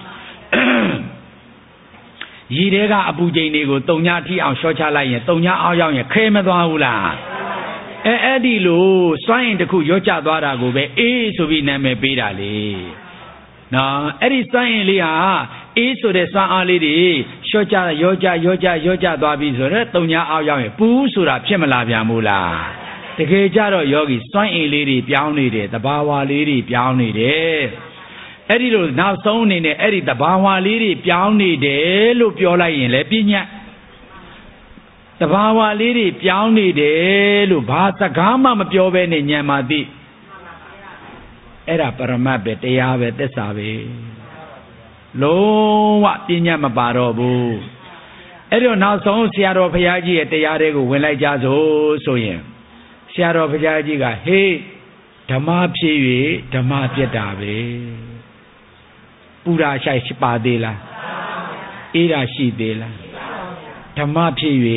ရည်တဲကအပူချိန်တွေကိုတုံညာထိအောင်ရှော့ချလိုက်ရင်တုံညာအောက်ရောက်ရင်ခဲမသွားဘူးလားအဲ့ဒီလိုစွမ်းအင်တစ်ခုရောကျသွားတာကိုပဲအေးဆိုပြီးနာမည်ပေးတာလေနော်အဲ့ဒီစွမ်းအင်လေးဟာအေးဆိုတဲ့စွမ်းအားလေးတွေရှော့ချရောကျသွားပြီဆိုတော့တုံညာအောက်ရောက်ရင်ပူဆိုတာဖြစ်မလာပြန်ဘူးလားတကယ်ကြတော့ယောဂီစွမ်းအင်လေးတွေပြောင်းနေတယ်သဘာဝလေးတွေပြောင်းနေတယ်အဲ့ဒီလိုနောက်ဆုံးအနေနဲ့အဲ့ဒီသဘာဝလေးတွေပြောင်းနေတယ်လို့ပြောလိုက်ရင်လည်းပြညတ်သဘာဝလေးတွေပြောင်းနေတယ်လို့ဘာစကားမှမပြောဘဲနဲ့ညံမာသိအဲ့ဒါပရမတ်ပဲတရားပဲသစ္စာပဲလုံးဝပြညတ်မပါတော့ဘူးအဲ့တော့နောက်ဆုံးဆရာတော်ဘုရားကြီးရဲ့တရားတွေကိုဝင်လိုက်ကြဆိုရင်ဆရာတော်ဘုရားကြီးကဟေးဓမ္မဖြစ်၍ဓမ္မပြတ်တာပဲပူရာရှိုက်ပါသေးလားအေးရာရှိသေးလားဓမ္မဖြစ်၍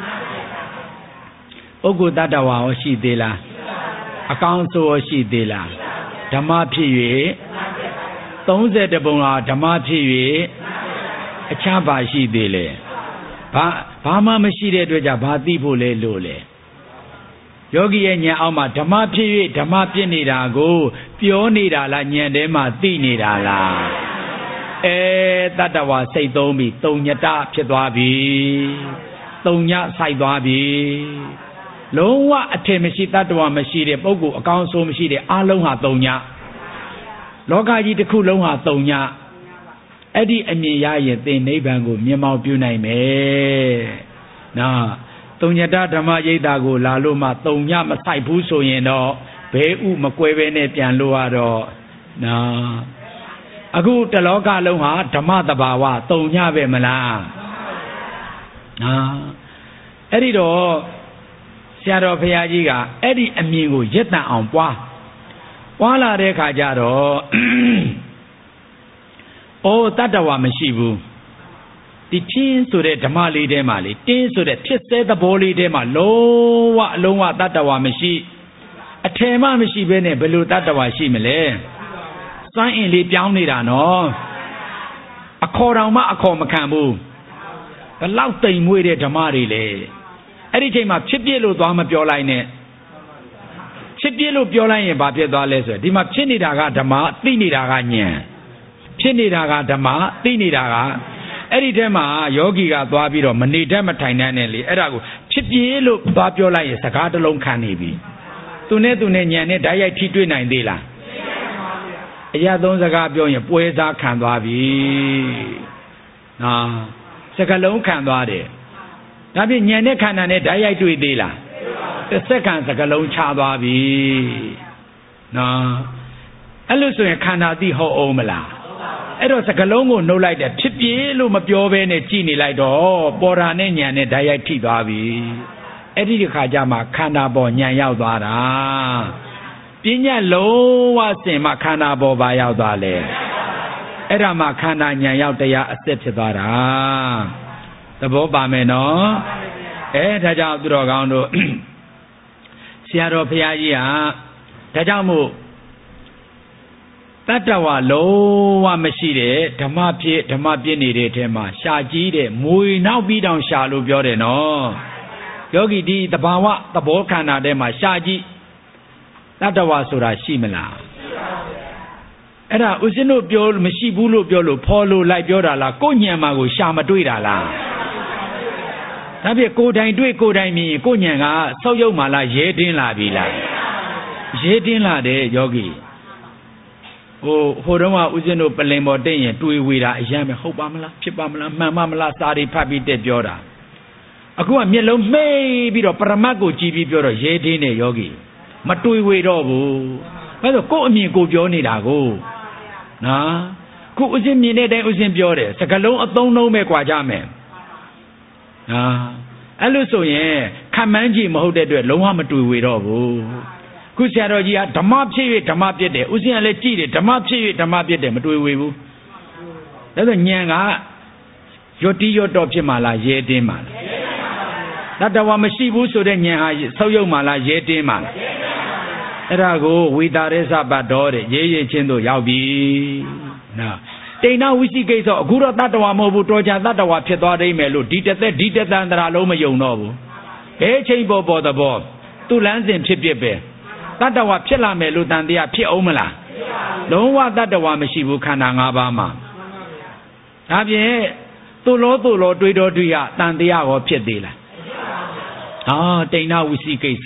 ပုဂ္ဂိုလ်တ attva ရောရှိသေးလားအကောင်းဆိုရောရှိသေးလားဓမ္မဖြစ်၍30ပုံဟာဓမ္မဖြစ်၍အခြားပါရှိသေးလေဘာမှမရှိတဲ့အတွက်ကြောင့်ဘာသိဖို့လဲလို့လေယောဂီရဲ့ဉာဏ်အောက်မှာဓမ္မဖြစ်၍ဓမ္မပြည့်နေတာကိုပြောနေတာလားဉာဏ်ထဲမှာသိနေတာလားတတ္တဝါစိတ်သုံးပြီးတုံညတဖြစ်သွားပြီတုံညဆိုင်သွားပြီလုံးဝအထင်မရှိတတ္တဝါမရှိတဲ့ပုဂ္ဂိုလ်အကောင်းဆုံးမရှိတဲ့အလုံးဟာတုံညလောကကြီးတစ်ခုလုံးဟာတုံညအဲ့ဒီအမြင်ရရင်သင်နိဗ္ဗာန်ကိုမြင်မောက်ပြုနိုင်မယ်နော်တုံညတဓမ္မရိပ်တာကိုလာလို့မှတုံညမဆိုင်ဘူးဆိုရင်တော့ဘဲဥမကွဲပဲနဲ့ပြန်လို့ရတော့နော်အခုတလောကလုံးဟာဓမ္မတဘာဝတုံညပဲမလားအဲ့ဒီတော့ဆရာတော်ဘုရားကြီးကအဲ့ဒီအမြင်ကိုရက်တန်အောင်ပွားလာတဲ့ခါကျတော့တတ္တဝါမရှိဘူးဒီတင်းဆိုတဲ့ဓမ္မလေးထဲမှာလေတင်းဆိုတဲ့ဖြစ်စေသဘောလေးထဲမှာလုံးဝတတ္တဝါမရှိအထယ်မှမရှိဘဲနဲ့ဘယ်လိုတတ္တဝါရှိမလဲစွမ်းအင်လေးပြောင်းနေတာနော်အခေါ်တော်မှအခေါ်မခံဘူးဘလောက်တိမ်မွေးတဲ့ဓမ္မတွေလေအဲ့ဒီချိန်မှာဖြစ်ပြလို့သွားမပြောလိုက်နဲ့ဖြစ်ပြလို့ပြောလိုက်ရင်ဘာဖြစ်သွားလဲဆိုဒီမှာဖြစ်နေတာကဓမ္မသိနေတာကဉာဏ်ဖြစ်နေတာကဓမ္မသိနေတာကအဲ့ဒီထဲမှာယောဂီကသွားပြီးတော့မနေတတ်မထိုင်တတ်နဲ့လေအဲ့ဒါကိုဖြစ်ပြလို့သွားပြောလိုက်ရင်စကားတစ်လုံးခံနေပြီသူနဲ့ဉာဏ်နဲ့ဓာတ်ရိုက်ထိတွေ့နိုင်သေးလားအရာသုံးစကားပြောရင်ပွဲစားခံသွားပြီစကားလုံးခံသွားတယ်ဒါဖြင့်ဉာဏ်နဲ့ခန္ဓာနဲ့ဓာတ်ရိုက်တွေ့သေးလားတစ်စက္ကန့်စကားလုံးချသွားပြီအဲ့လိုဆိုရင်ခန္ဓာသိဟုတ်အောင်မလားအဲ့တော့စကားလုံးကိုနှုတ်လိုက်တယ်ဖြစ်ပြလို့မပြောဘဲနဲ့ကြည်နေလိုက်တော့ပေါ်တာနဲ့ဉာဏ်နဲ့ဓာတ်ရိုက်ထိသွားပြီအဲ့ဒီခါကျမှခန္ဓာပေါ်ဉာဏ်ရောက်သွားတာပညာလုံးဝစင်မှခန္ဓာပေါ်ပါရောက်သွားလေအဲ့ဒါမှခန္ဓာဉာဏ်ရောက်တရားအစစ်ဖြစ်သွားတာသဘောပါမယ်နော်ဒါကြောင့်သူတော်ကောင်းတို့ဆရာတော်ဘုရားကြီးကဒါကြောင့်မို့တတ္တဝါလုံးဝမရှိတဲ့ဓမ္မပြည့်နေတဲ့ထဲမှာရှာကြီးတဲ့မွေနောက်ပြီးတောင်ရှာလို့ပြောတယ်နော်ယောဂီဒီသဘာဝသဘောခန္ဓာထဲမှာရှာကြီးတတ္တဝါဆိုတာရှိမလားအဲ့ဒါဦးဇင်းတို့ပြောမရှိဘူးလို့ပြောလို့ဖော်လို့လိုက်ပြောတာလားကိုညံမှာကိုရှာမတွေ့တာလားဒါဖြင့်ကိုယ်တိုင်တွေ့ကိုယ်တိုင်မြင်ကိုညံကဆောက်ရုပ်မှလားရဲတင်းလာပြီလားရဲတင်းလာတယ်ယောဂီဟိုတုန်းကဦးဇင်းတို့ပလင်ပေါ်တိတ်ရင်တွေးဝေတာအရမ်းပဲဟုတ်ပါမလားဖြစ်ပါမလားမှန်ပါမလားစာတွေဖတ်ပြီးတက်ပြောတာအခုကမျက်လုံးမှိတ်ပြီးတော့ပရမတ်ကိုကြည့်ပြီးပြောတော့ရဲတင်းနေယောဂီမတွေးဝေတော့ဘူးဘာလို့ကိုယ်အမြင်ကိုပြောနေတာကိုခုဦးဇင်းမြင်တဲ့အတိုင်းဦးဇင်းပြောတယ်စကလုံးအသုံးနှုံးပဲကွာကြမယ်အဲ့လိုဆိုရင်ခံမှန်းကြည့်မဟုတ်တဲ့အတွက်လုံးဝမတွေးဝေတော့ဘူးခုဆရာတော်ကြီးကဓမ္မဖြစ်၍ဓမ္မပြည့်တယ်ဦးဇင်းကလည်းကြည့်တယ်ဓမ္မဖြစ်၍ဓမ္မပြည့်တယ်မတွေးဝေဘူးဒါဆိုဉာဏ်ကရွတ်တီးရွတ်တော့ဖြစ်မှလားရဲတင်းမှလားတတဝါမရှိဘူးဆိုတဲ့ဉာဏ်ဟာဆောက်ရုပ်မှလားရဲတင်းမှလားအဲ့ဒါကိုဝိတာရသပတ်တော်တဲ့ရေးရေးချင်းတို့ရောက်ပြီတိဏ္ဍဝိသိကိစ္စအခုတော့တတ္တဝါမဟုတ်ဘူးတော်ကြတတ္တဝါဖြစ်သွားနိုင်မယ်လို့ဒီတသက်တန်တရာလုံးမယုံတော့ဘူးဘယ်ချိန်ပေါ်သဘောသူ့လမ်းစဉ်ဖြစ်ပဲတတ္တဝါဖြစ်လာမယ်လို့တန်တရားဖြစ်အောင်မလားလုံးဝတတ္တဝါမရှိဘူးခန္ဓာ၅ပါးမှာဒါဖြင့်သူ့လောတွေးတော်တွေ့ရတန်တရားရောဖြစ်သေးလားတိဏ္ဍဝိသိကိစ္စ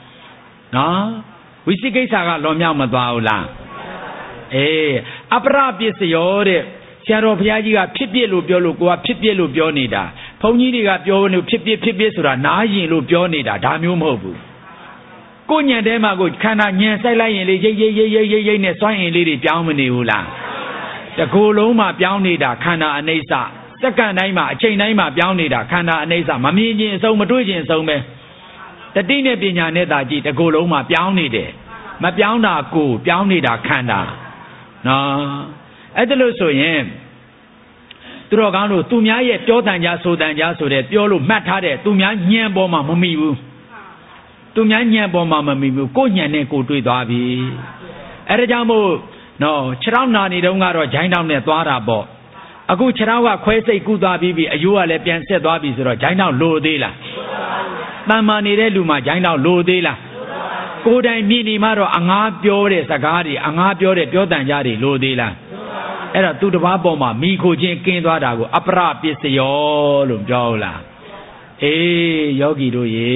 ဝိသိကိစ္စကလွန်မြောက်မသွားဘူးလားအပရပစ္စယောတဲ့ဆရာတော်ဘုရားကြီးကဖြစ်ပြလို့ပြောလို့ကိုကဖြစ်ပြလို့ပြောနေတာဘုန်းကြီးတွေကပြောလို့ဖြစ်ပြဆိုတာနားရင်လို့ပြောနေတာဒါမျိုးမဟုတ်ဘူးကိုညံတဲမှာကိုခန္ဓာညံဆိုင်လိုက်ရင်လေရိပ်နဲ့စွန့်ရင်လေးတွေပြောင်းမနေဘူးလားတကူလုံးမှာပြောင်းနေတာခန္ဓာအနိစ္စစက္ကန့်တိုင်းမှာအချိန်တိုင်းမှာပြောင်းနေတာခန္ဓာအနိစ္စမမြင်ခြင်းအဆုံးမတွေ့ခြင်းအဆုံးပဲတတိနဲ့ပညာနဲ့သာကြည့်တကူလုံးမှာပြောင်းနေတယ်မပြောင်းတာကိုပြောင်းနေတာခန္ဓာအဲ့ဒါလို့ဆိုရင်သူတော်ကောင်းတို့သူများရဲ့ပြောတန်ကြဆိုတန်ကြဆိုတဲ့ပြောလို့မှတ်ထားတဲ့သူများညံပေါ်မှာမမိဘူးသူများညံပေါ်မှာမမိဘူးကိုညံနဲ့ကိုတွေ့သွားပြီအဲ့ဒါကြောင့်မို့ခြေထောက်နာနေတုန်းကတော့ဂျိုင်းတောက်နဲ့သွားတာပေါ့အခုခြေထောက်ကခွဲစိတ်ကူးသွားပြီးအယိုးကလည်းပြန်ဆက်သွားပြီဆိုတော့ဂျိုင်းတောက်လိုသေးလားတန်မာနေတဲ့လူမှာဂျိုင်းတောက်လိုသေးလားကိုယ်တိုင်မြင်နေမှတော့အငားပြောတဲ့စကားတွေအငားပြောတဲ့ပြောတန်ကြတွေလိုသေးလားအဲ့ဒါသူတစ်ပါးပေါ်မှာမိခိုချင်းကင်းသွားတာကိုအပရပစ္စယောလို့ပြောလားယောဂီတို့ရေ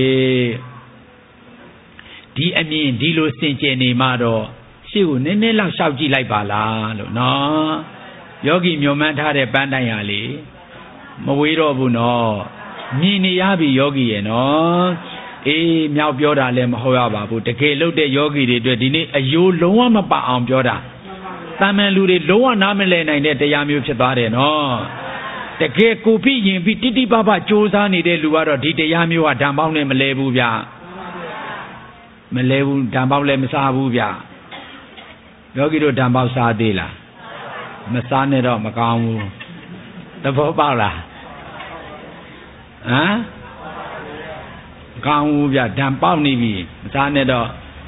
ဒီအမြင်ဒီလိုစင်ကြယ်နေမှတော့ရှေ့ကိုနည်းနည်းလောက်ရှောက်ကြည့်လိုက်ပါလားလို့ယောဂီမျှော်မှန်းထားတဲ့ပန်းတိုင်ဟာလေမဝေးတော့ဘူးမြင်နေရပြီယောဂီရဲ့မြောက်ပြောတာလည်းမဟုတ်ရပါဘူးတကယ်လို့တဲ့ယောဂီတွေအတွက်ဒီနေ့အယိုးလုံးဝမပအောင်ပြောတာတာမန်လူတွေလုံးဝနားမလည်နိုင်တဲ့တရားမျိုးဖြစ်သွားတယ်တကယ်ကိုဖိရင်ပြီးတိတိပပကြိုးစားနေတဲ့လူကတော့ဒီတရားမျိုးကဓမ္ပေါင်းနဲ့မလဲဘူးဗျမလဲဘူးဓမ္ပေါင်းလည်းမစားဘူးဗျယောဂီတို့ဓမ္ပေါင်းစားသေးလားမစားနဲ့တော့မကောင်းဘူးသဘောပေါက်လားကောင်းဘူးဗျဓာန်ပေါက်နေပြီမစားနဲ့တော့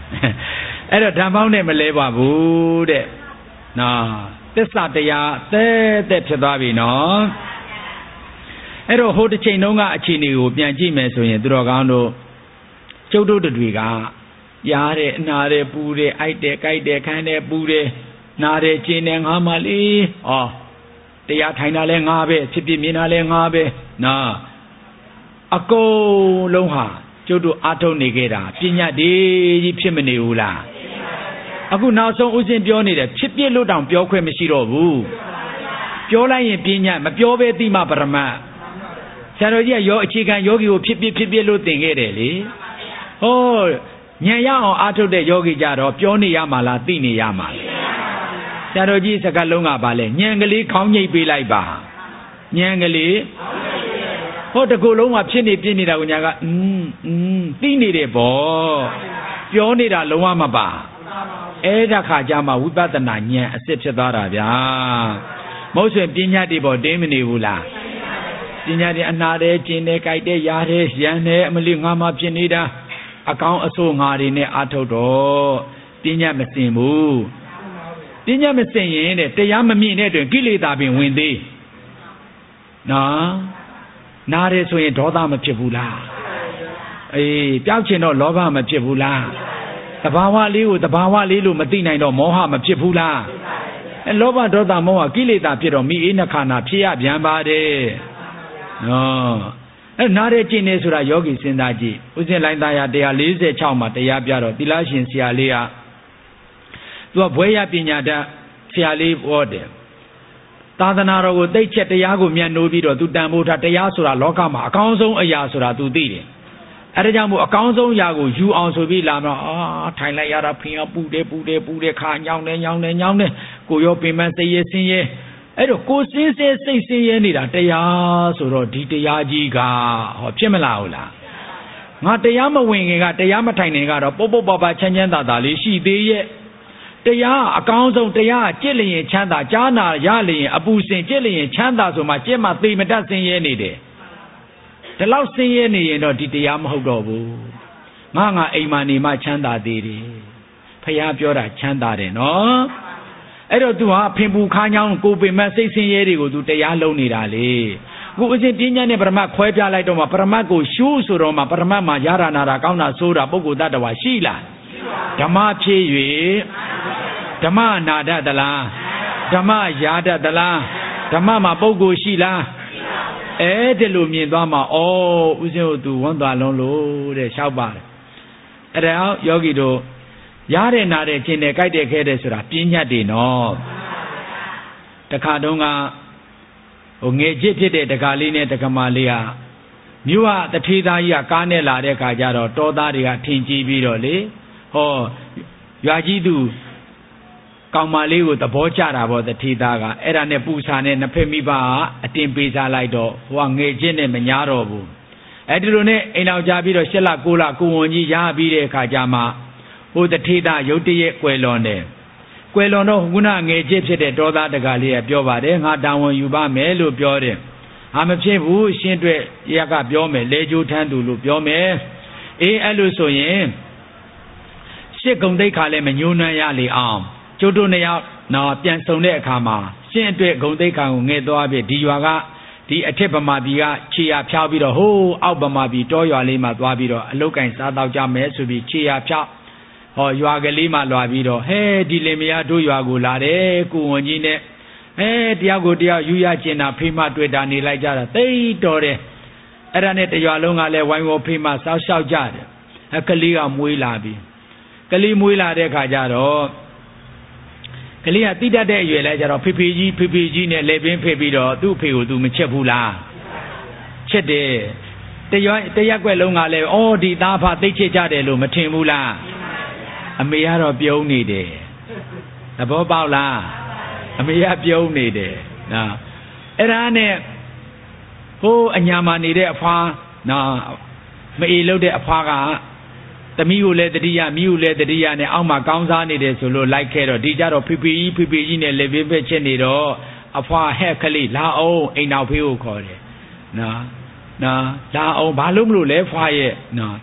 အဲ့တော့ဓမ္မောင်းနဲ့မလဲပါဘူးတဲ့နော်သစ္စာတရားတဲ့ဖြစ်သွားပြီနော်အဲ့တော့ဟိုတစ်ချိန်တုန်းကအခြေအနေကိုပြန်ကြည့်မယ်ဆိုရင်သူတော်ကောင်းတို့ကျုပ်တို့တွေကရားတယ်အနာတယ်ပူတယ်အိုက်တယ်ကြိုက်တယ်ခမ်းတယ်ပူတယ်နာတယ်ကျင်တယ်ငါမှလေးဩတရားထိုင်တာလဲငါပဲဖြစ်ဖြစ်မြင်တာလဲငါပဲနော်အကုန်လုံးဟာကျုပ်တို့အားထုတ်နေခဲ့တာပညာတည်းကြီးဖြစ်မနေဘူးလားအခုနောက်ဆုံးဥစဉ်ပြောနေတယ်ဖြစ်ပြလို့တောင်ပြောခွင့်မရှိတော့ဘူးပြောလိုက်ရင်ပညာမပြောဘဲသိမှပရမတ်ဆရာတော်ကြီးကရောအခြေခံယောဂီကိုဖြစ်ပြလို့သင်ခဲ့တယ်လေဟောဉာဏ်ရအောင်အားထုတ်တဲ့ယောဂီကြတော့ပြောနေရမှာလားသိနေရမှာလားဆရာတော်ကြီးစကားလုံးကပါလဲဉာဏ်ကလေးခေါင်းညိတ်ပေးလိုက်ပါဉာဏ်ကလေးဟောတကူလုံးကဖြစ်နေပြနေတာကိုညာကသိနေတယ်ဗောပြောနေတာလုံးဝမပါအဲ့ဒါခါကျမှဝိပဿနာဉာဏ်အစစ်ဖြစ်သွားတာဗျာမဟုတ်ဆိုရင်ပညာတိပေါ်တင်းမနေဘူးလားပညာတိအနာတယ်ကျင်တယ်ကြိုက်တယ်ရားတယ်ရန်တယ်အမလီငါမှဖြစ်နေတာအကောင်းအဆိုးငါတွေနဲ့အာထုတ်တော့ပညာမစင်ဘူးပညာမစင်ရင်တဲ့တရားမမြင်တဲ့အတွင်ကိလေသာပင်ဝင်သေးနော်နားတယ်ဆိုရင်ဒေါသမဖြစ်ဘူးလားအေးပျောက်ချင်တော့လောဘမဖြစ်ဘူးလားတဘာဝလေးကိုတဘာဝလေးလို့မသိနိုင်တော့မောဟမဖြစ်ဘူးလားအဲလောဘဒေါသမောဟကိလေသာဖြစ်တော့မိအေးနှခါနာဖြစ်ရပြန်ပါတယ်နော်အဲနားတဲ့ကျင့်နေဆိုတာယောဂီစဉ်းစားကြည့်ဥစဉ်လိုင်းသားရ146မှာတရားပြတော့သီလရှင်ဆရာလေးကသူကဘွဲရပညာတတ်ဆရာလေးဟောတယ်သာသနာတော်ကိုသိချက်တရားကိုမြတ်နိုးပြီးတော့သူတန်ဖိုးထားတရားဆိုတာလောကမှာအကောင်းဆုံးအရာဆိုတာသူသိတယ်အဲဒါကြောင့်မို့အကောင်းဆုံးအရာကိုယူအောင်ဆိုပြီးလာတော့ထိုင်လိုက်ရတာဖင်ရပူတယ်ခါညောင်းတယ်ကိုရောပင်မစိတ်ရဆင်းရဲအဲ့တော့ကိုစင်းစဲစိတ်ဆင်းရဲနေတာတရားဆိုတော့ဒီတရားကြီးကဟောဖြစ်မလားဟုတ်လားငါတရားမဝင်ခင်ကတရားမထိုင်ခင်ကတော့ပုတ်ပပချမ်းသာလေးရှိသေးရဲ့တရားအကောင်းဆုံးတရားကြစ်လျင်ချမ်းသာကြားနာရလျင်အပူစင်ကြစ်လျင်ချမ်းသာဆိုမှကြစ်မှသေမတတ်ဆင်းရဲနေတယ်ဒီလောက်ဆင်းရဲနေရင်တော့ဒီတရားမဟုတ်တော့ဘူးငါအိမ်မှာနေမှချမ်းသာသေးတယ်ဖခင်ပြောတာချမ်းသာတယ်နော်အဲ့တော့ तू ဟာဖင်ပူခါးညောင်းကိုပင်မစိတ်ဆင်းရဲတွေကို तू တရားလုံးနေတာလေခုအစဉ်ပညာနဲ့ပရမတ်ခွဲပြလိုက်တော့မှပရမတ်ကိုရှုဆိုတော့မှပရမတ်မှာရတာနာတာကောင်းတာဆိုးတာပုဂ္ဂိုလ်တ attva ရှိလားဓမ္မဖြစ်၍ဓမ္မနာတတ်သလားဓမ္မရာတတ်သလားဓမ္မမှာပုဂ္ဂိုလ်ရှိလားအဲ့ဒီလိုမြင်သွားမှာဩဥစဉ်ကို तू ဝမ်းသာလုံးလို့တဲ့လျှောက်ပါတယ်အဲ့ဒါယောဂီတို့ရတဲ့နာတဲ့ခြင်းနဲ့ကြိုက်တဲ့ခဲတဲ့ဆိုတာပြင်းညတ်တွေနော်တခါတုန်းကငယ်ချစ်ဖြစ်တဲ့တကားလေးနဲ့တကမာလေးဟာမြို့ကတထေးသားကြီးကကားနဲ့လာတဲ့ခါကျတော့တောသားတွေကထင်ကြီးပြီးတော့လေဟောရွာကြီးသူကောင်မလေးကိုသဘောကျတာပေါ့တထေးသားကအဲ့ဒါနဲ့ပူစာနဲ့နှစ်ဖက်မိဘအတင်ပေးစားလိုက်တော့ဟိုကငယ်ချစ်နဲ့မညာတော့ဘူးအဲ့ဒီလိုနဲ့အိမ်အောင်ကြပြီးတော့7 လ 9 လကိုဝန်ကြီးရပြီးတဲ့ခါကျမှဟိုတထေးသားရုတ်တရက်ကွယ်လွန်တယ်ကွယ်လွန်တော့ခုနငယ်ချစ်ဖြစ်တဲ့တောသားတကားလေးကပြောပါတယ်ငါတာဝန်ယူပါမယ်လို့ပြောတယ်ဟာမဖြစ်ဘူးရှင်းတွေ့ရကပြောမယ်လေကျိုးထမ်းသူလို့ပြောမယ်အေးအဲ့လိုဆိုရင်ရှစ်ဂုံတိတ်ခါလည်းမညှိုးနှမ်းရလေအောင်ကျုပ်တို့နှစ်ယောက်နော်ပြန်ဆုံတဲ့အခါမှာရှင်းအတွက်ဂုံတိတ်ခါကိုငဲ့သွားပြီဒီရွာကဒီအထက်ဗမာပြည်ကခြေရဖြောက်ပြီးတော့ဟိုးအောက်ဗမာပြည်တောရွာလေးမှာသွားပြီးတော့အလုတ်ကင်စားတော့ကြမယ်ဆိုပြီးခြေရဖြောက်ဟောရွာကလေးမှလွာပြီးတော့ဟဲဒီလင်မယားတို့ရွာကိုလာတယ်ကိုဝန်ကြီးနဲ့တယောက်ကိုတယောက်ယူရကျင်တာဖေးမတွေ့တာနေလိုက်ကြတာသိတော်တယ်အဲ့ဒါနဲ့တရွာလုံးကလည်းဝိုင်းဝန်းဖေးမစောက်ရှောက်ကြတယ်ကလေးကမွေးလာပြီကလေးမွေးလာတဲ့ခါကျတော့ကလေးကတိတတ်တဲ့အရွယ်လဲကျတော့ဖေဖေကြီးနဲ့လက်ပင်ဖေးပြီးတော့သူ့အဖေကိုသူမချက်ဘူးလားချက်တယ်တရက်ွက်လုံးကလည်းအော်ဒီသားဖသိချစ်ကြတယ်လို့မထင်ဘူးလားအမေကတော့ပြုံးနေတယ်သဘောပေါက်လားအမေကပြုံးနေတယ်နော်အဲ့ဒါနဲ့ဟိုအညာမှာနေတဲ့အဖွာနော်မအေးလို့တဲ့အဖွာကသမီးကိုလည်းတတိယမိကိုလည်းတတိယနဲ့အောက်မှာကောင်းစားနေတယ်ဆိုလို့လိုက်ခဲ့တော့ဒီကြတော့ဖေဖေကြီးနဲ့လေဘေးပဲချက်နေတော့အဖွာဟဲ့ကလေးလာအောင်အိမ်နောက်ဖေးကိုခေါ်တယ်နော်လာအောင်ဘာလို့မလို့လဲဖွာရဲ့နော်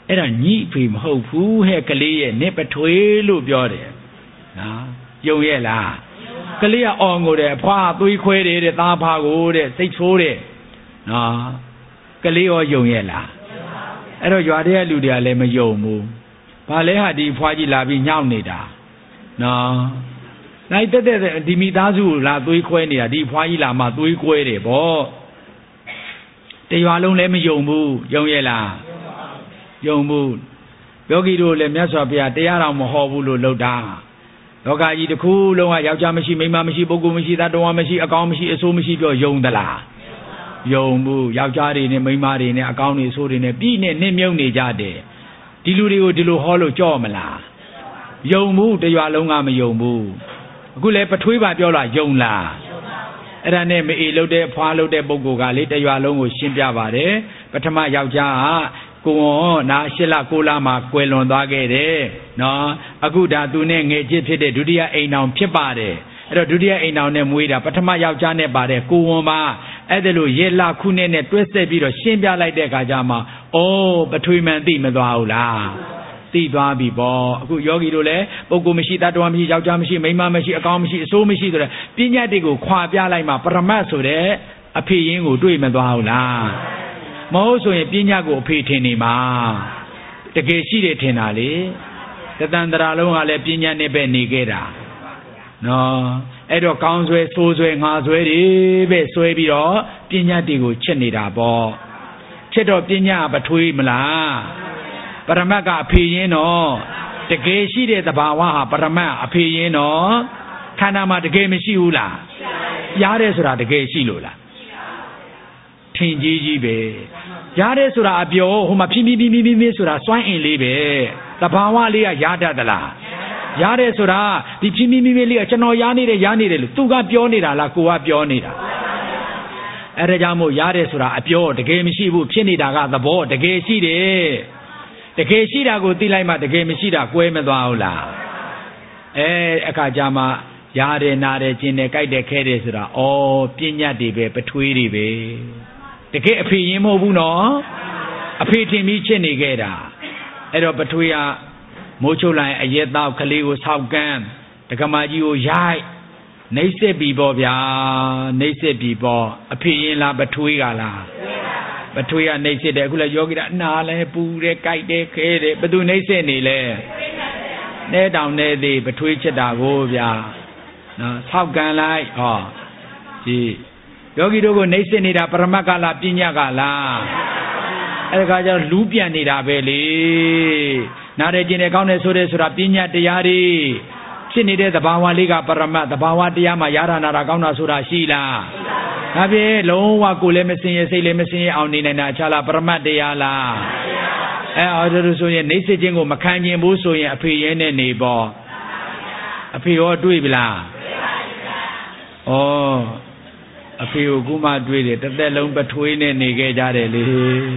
အဲ့ဒါညီအဖေမဟုတ်ဘူးဟဲ့ကလေးရဲ့နစ်ပထွေးလို့ပြောတယ်နော်ယုံရဲ့လားကလေးကအော်ငိုတယ်အဖွားသွေးခွဲတယ်တဲ့သားဖားကိုတဲ့စိတ်ဆိုးတယ်နော်ကလေးရောယုံရဲ့လားအဲ့တော့ရွာတဲ့လူတွေကလည်းမယုံဘူးဘာလဲဟာဒီဖွားကြီးလာပြီးညောင်းနေတာနော်နိုင်တက်တဲ့ဒီမိသားစုလာသွေးခွဲနေတာဒီဖွားကြီးလာမှသွေးခွဲတယ်ဗောတရွာလုံးလည်းမယုံဘူးယုံရဲ့လားယုံဘူးယောဂီတို့လည်းမြတ်စွာဘုရားတရားတော်မဟောဘူးလို့လှုပ်တာလောကကြီးတစ်ခုလုံးကယောက်ျားမရှိမိန်းမမရှိပုဂ္ဂိုလ်မရှိသတ္တဝါမရှိအကောင်မရှိအဆိုးမရှိပြောယုံသလားယုံဘူးယောက်ျားတွေနဲ့မိန်းမတွေနဲ့အကောင်တွေအဆိုးတွေနဲ့ပြီးနဲ့နှိမ့်မြုံနေကြတယ်ဒီလူတွေကိုဒီလိုဟောလို့ကြောက်မလားယုံဘူးတရွာလုံးကမယုံဘူးအခုလည်းပထွေးပါပြောလားယုံလားအဲ့ဒါနဲ့မအေးလို့တဲ့ဖွားလို့တဲ့ပုဂ္ဂိုလ်ကလေတရွာလုံးကိုရှင်းပြပါတယ်ပထမယောက်ျားကကိုယ်နာ8လ9လမှာကွယ်လွန်သွားခဲ့တယ်နော်အခုဒါသူနဲ့ငယ်ချစ်ဖြစ်တဲ့ဒုတိယအိမ်တော်ဖြစ်ပါတယ်အဲ့တော့ဒုတိယအိမ်တော်နဲ့မွေးတာပထမယောက်ျားနဲ့ပါတယ်ကိုဝန်ပါအဲ့ဒါလို့ရေလခုနှစ်နဲ့တွဲဆက်ပြီးတော့ရှင်းပြလိုက်တဲ့အခါကျမှအိုးပထွေမှန်သိမသွားဘူးလားသိသွားပြီပေါ့အခုယောဂီတို့လည်းပုဂ္ဂိုလ်မရှိတ attva မရှိယောက်ျားမရှိမိန်းမမရှိအကောင်မရှိအဆိုးမရှိဆိုတဲ့ပညာတွေကိုခွာပြလိုက်မှပရမတ်ဆိုတဲ့အဖေရင်းကိုတွေ့မသွားဘူးလားမဟုတ်ဆိုရင်ပညာကိုအဖေထင်နေမှာတကယ်ရှိတယ်ထင်တာလေတသန္တရာလုံးကလည်းပညာနဲ့ပဲနေခဲ့တာနော်အဲ့တော့ကောင်းဆွဲဆိုးဆွဲငါဆွဲတွေပဲဆွဲပြီးတော့ပညာတွေကိုချက်နေတာပေါ့ချက်တော့ပညာပထွေးမလားပရမတ်ကအဖေရင်းတော့တကယ်ရှိတဲ့သဘာဝဟာပရမတ်အဖေရင်းတော့ခန္ဓာမှာတကယ်မရှိဘူးလားရားတယ်ဆိုတာတကယ်ရှိလို့လားထင်ကြီးပဲရားတယ်ဆိုတာအပြောဟိုမှာဖြင်းဆိုတာစွမ်းအင်လေးပဲသဘာဝလေးကရားတတ်သလားရားတယ်ဆိုတာဒီဖြင်းလေးကကျွန်တော်ရားနေတယ်လို့သူကပြောနေတာလားကိုကပြောနေတာအဲ့ဒါကြောင့်မို့ရားတယ်ဆိုတာအပြောတကယ်မရှိဘူးဖြစ်နေတာကသဘောတကယ်ရှိတယ်တကယ်ရှိတာကိုသိလိုက်မှတကယ်မရှိတာကွဲမသွားဘူးလားအခါကျမှရားနာတယ်ကျင်တယ်ကြိုက်တယ်ခဲတယ်ဆိုတာဩပညာတွေပဲပထွေးတွေပဲတကယ်အဖေရင်မဟုတ်ဘူးနော်အဖေထင်ပြီးချစ်နေခဲ့တာအဲ့တော့ပထွေးကမိုးချုပ်လိုက်အရက်တောက်ကလေးကိုဆောက်ကန်းတက္ကမကြီးကိုရိုက်နှိမ့်စစ်ပြီပေါ့ဗျာနှိမ့်စစ်ပြီပေါ့အဖေရင်လားပထွေးကလားပထွေးကနှိမ့်စစ်တယ်အခုလည်းယောဂီတာနာလဲပူတယ်ကြိုက်တယ်ခဲတယ်ဘယ်သူနှိမ့်စစ်နေလဲနဲတောင်နဲသေးပထွေးချစ်တာကိုဗျာနော်ဆောက်ကန်းလိုက်ဟောဒီယောဂီတို့ကိုနှိမ့်စစ်နေတာပရမတ်ကလားပညာကလားအဲ့ဒါကကြောင့်လူပြန်နေတာပဲလေနားတယ်ကျင်တယ်ကောင်းတယ်ဆိုတယ်ဆိုတာပညာတရားတွေဖြစ်နေတဲ့သဘာဝလေးကပရမတ်သဘာဝတရားမှာယာရနာတာကောင်းတာဆိုတာရှိလားဒါဖြင့်လုံးဝကိုယ်လည်းမစင်ရစိတ်လည်းမစင်ရအောင်နေနိုင်တာအခြားလားပရမတ်တရားလားအဲ့ဒါဆိုရင်နှိမ့်စစ်ခြင်းကိုမခံခြင်းဘူးဆိုရင်အဖေရဲနဲ့နေပေါ့အဖေရောတွေ့ပြီလားဩအဖေကိုခုမှတွေ့တယ်တစ်သက်လုံးပထွေးနဲ့နေခဲ့ကြတယ်လေ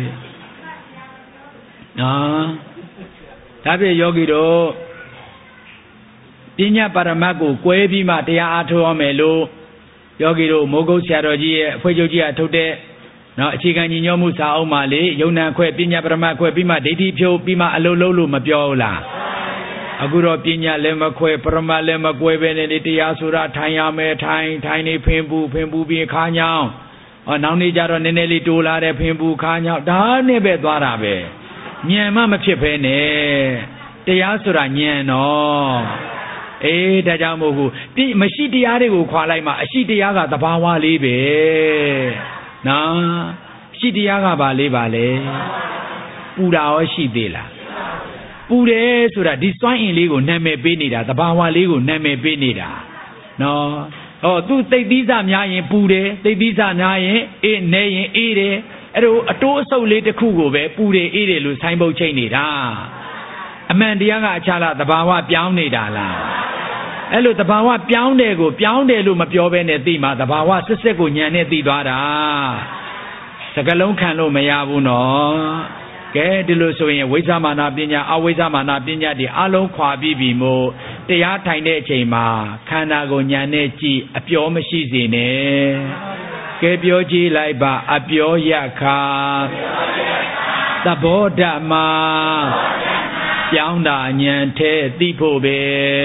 နော်ဒါဖြင့်ယောဂီတို့ပညာပါရမတ်ကိုကွဲပြီးမှတရားအားထုတ်ရမယ်လို့ယောဂီတို့မိုးကုတ်ဆရာတော်ကြီးရဲ့အဖွဲ့ချုပ်ကြီးကထုတ်တဲ့နော်အခြေခံညီညွတ်မှုစာအုပ်မှာလေယုံနာခွဲပညာပါရမတ်ခွဲပြီးမှဒိဋ္ဌိဖြုတ်ပြီးမှအလုံးလုံးလို့မပြောဘူးလားအခုတော့ပညာလည်းမခွဲပရမတ်လည်းမကွဲပဲနဲ့တရားဆိုတာထိုင်ရမယ်ထိုင်နေဖင်ပူပြီးခါညောင်းနောက်နေ့ကျတော့နည်းနည်းလေးတိုးလာတဲ့ဖင်ပူခါညောင်းဒါနဲ့ပဲသွားတာပဲဉာဏ်မှမဖြစ်ဘဲနဲ့တရားဆိုတာဉာဏ်တော့ဒါကြောင့်မို့ဘူးမရှိတရားတွေကိုခွာလိုက်မှအရှိတရားကသဘာဝလေးပဲနော်ရှိတရားကဘာလေးပါလဲပူတာရောရှိသေးလားပူတယ်ဆိုတာဒီစွမ်းအင်လေးကိုနာမည်ပေးနေတာသဘာဝလေးကိုနာမည်ပေးနေတာနော်သူသိသီးစများရင်ပူတယ်သိသီးစများရင်နေရင်အေးတယ်အဲ့တော့အတိုးအဆုပ်လေးတစ်ခုကိုပဲပူတယ်အေးတယ်လို့ဆိုင်းပုတ်ချိန်နေတာအမှန်တရားကအခြားလားသဘာဝပြောင်းနေတာလားအဲ့လိုသဘာဝပြောင်းတယ်ကိုပြောင်းတယ်လို့မပြောဘဲနဲ့သိမှသဘာဝစစ်ကိုညံနဲ့သိသွားတာစကလုံးခံလို့မရဘူးနော်ကဲဒီလိုဆိုရင်ဝိဇ္ဇမာနပညာအဝိဇ္ဇမာနပညာတွေအလုံးခွာပြီးမို့တရားထိုင်တဲ့အချိန်မှာခန္ဓာကိုညံနဲ့ကြည့်အပြောမရှိစေနဲ့ကဲပြောကြည့်လိုက်ပါအပြောယခာသသဘောဓမ္မပြောင်းတာဉာဏ်ထဲသိဖို့ပဲ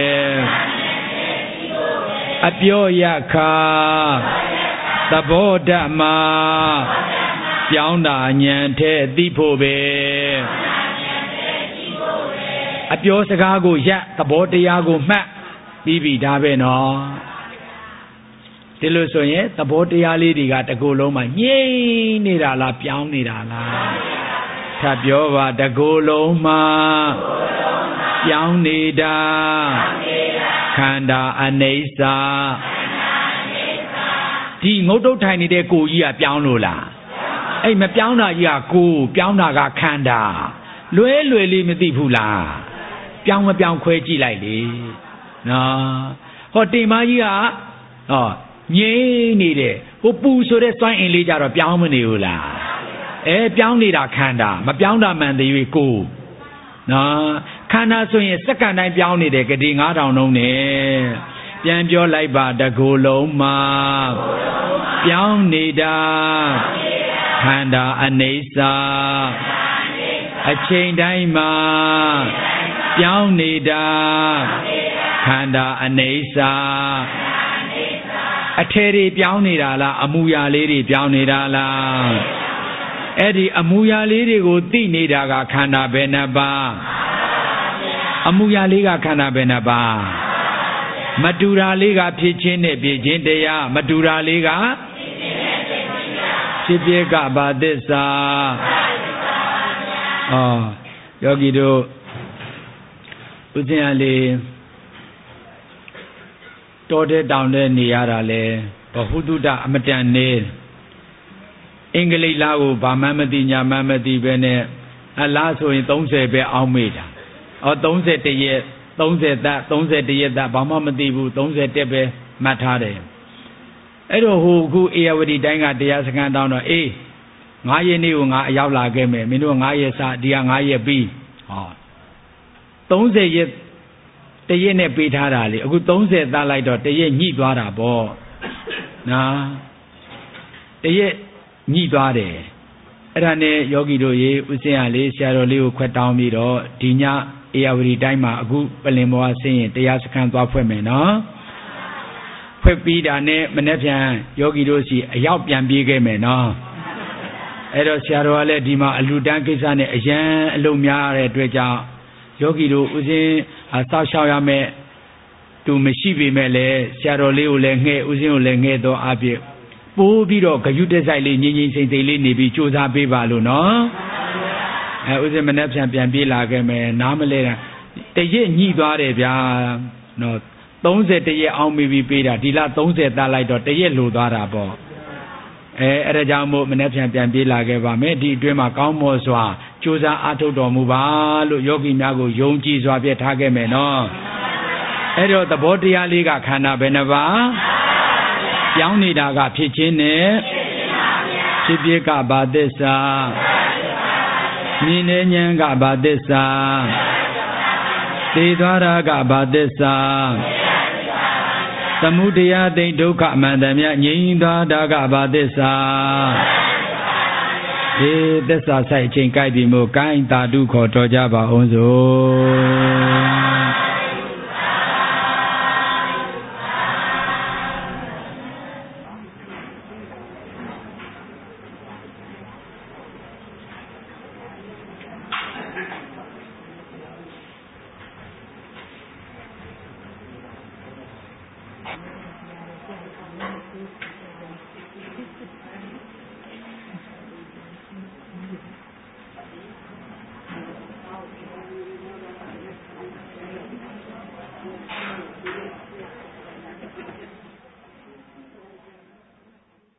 အပြောရခါသဘောဓမ္မပြောင်းတာဉာဏ်ထဲသိဖို့ပဲအပြောစကားကိုရပ်သဘောတရားကိုမှတ်ပြီးပြီဒါပဲနော်ဒီလိုဆိုရင်သဘောတရားလေးတွေကတကူလုံးမှာငြိမ့်နေတာလားပြောင်းနေတာလားထပ်ပြောပါတကူလုံးမှာပြောင်းနေတာခန္ဓာအနိစ္စဒီငုတ်တုတ်ထိုင်နေတဲ့ကိုကြီးကပြောင်းလို့လားအဲ့မပြောင်းတာကြီးကကိုပြောင်းတာကခန္ဓာလွဲလေးမသိဘူးလားပြောင်းမပြောင်းခွဲကြည့်လိုက်လေနော်ဟောတင်မကြီးကငြိမ့်နေတယ်ဟိုပူဆိုတဲ့စွမ်းအင်လေးကြတော့ပြောင်းမနေဘူးလားပြောင်းနေတာခန္ဓာမပြောင်းတာမှန်သေး၍ကိုနော်ခန္ဓာဆိုရင်စက္ကန့်တိုင်းပြောင်းနေတယ်ဂတိ9000လုံးနဲ့ပြန်ပြောလိုက်ပါတကူလုံးမှာပြောင်းနေတာခန္ဓာအနိစ္စအချိန်တိုင်းမှာပြောင်းနေတာခန္ဓာအနိစ္စအထည်တွေပြောင်းနေတာလားအမူအရာလေးတွေပြောင်းနေတာလားအဲ့ဒီအမူအရာလေးတွေကိုသိနေတာကခန္ဓာဘယ်နှပါးအမူအရာလေးကခန္ဓာဘယ်နှပါးမတူတာလေးကဖြစ်ခြင်းနဲ့ပြည့်ခြင်းတရားမတူတာလေးကဖြစ်ပြကဘာသစ္စာယောဂီတို့ဦးဇင်းအလေးတောတဲ့တောင်တဲ့နေရတာလဲဘဟုတုတအမတန်နေအင်္ဂလိပ်လားကိုဘာမှမသိညာမှမသိပဲနဲ့အလားဆိုရင်30ပဲအောင်းမေးတာ31ရက်30သက်31ရက်သက်ဘာမှမသိဘူး31ပဲမှတ်ထားတယ်အဲ့တော့ဟိုခုအေယဝတီတိုင်းကတရားစခန်းတောင်းတော့9ရက်နေ့ကိုငါအရောက်လာခဲ့မယ်မင်းတို့9ရက်စဒီက9ရက်ပြီး30ရက်တရက်နဲ့ပေးထားတာလေအခု30သတ်လိုက်တော့တရက်ညှိသွားတာပေါ့နော်တရက်ညှိသွားတယ်အဲ့ဒါနဲ့ယောဂီတို့ရေဥစဉ်ရလေးဆရာတော်လေးကိုခွက်တောင်းပြီးတော့ဒီညအေယဝတီတိုင်းမှာအခုပလင်ဘွားဆင်းရင်တရားစခန်းသွားဖွဲ့မယ်နော်ဖွက်ပြီးတာနဲ့မနေ့ပြန်ယောဂီတို့စီအရောက်ပြန်ပြေးခဲ့မယ်နော်အဲ့တော့ဆရာတော်ကလည်းဒီမှာအလူတန်းကိစ္စနဲ့အရန်အလုံးများတဲ့အတွက်ကြောင့်ယောဂီတို့ဥစဉ်စောက်ရှောက်ရမယ်သူမရှိပေမဲ့လည်းဆရာတော်လေးကိုလည်းငှဲ့ဥစဉ်ကိုလည်းငှဲ့တော့အပြည့်ပိုးပြီးတော့ဂယုတက်ဆိုင်လေးငြိမ်ငြိမ်စိမ့်စိမ့်လေးနေပြီးစူးစမ်းပေးပါလို့နော်ဥစဉ်မနေ့ပြန်ပြေးလာခဲ့မယ်နားမလဲတာတရက်ညှိသွားတယ်ဗျာနော်30တရက်အောင်ပြီးပေးတာဒီလ30တတ်လိုက်တော့တရက်လိုသွားတာပေါ့အဲ့ဒါကြောင့်မို့မနေ့ပြန်ပြေးလာခဲ့ပါမယ်ဒီအတွင်းမှာကောင်းမောစွာကြိုးစားအားထုတ်တော်မူပါလို့ယောဂီများကိုယုံကြည်စွာပြထားခဲ့မယ်နော်အဲ့တော့သဘောတရားလေးကခန္ဓာဘယ်နှပါးပြောင်းနေတာကဖြစ်ခြင်းနဲ့ဖြစ်ပြကဘာသစ္စာမြင်နေဉာဏ်ကဘာသစ္စာသိသွားတာကဘာသစ္စာသမုဒယသိဒုက္ခအမှန်တည်းငြိမ်းသွားတာကဘာသစ္စာဒီသစ္စာဆိုင်အချိန်ကြိုက်ပြီမို့ကိုင်းတာတုခေါ်တော်ကြပါအောင်စို့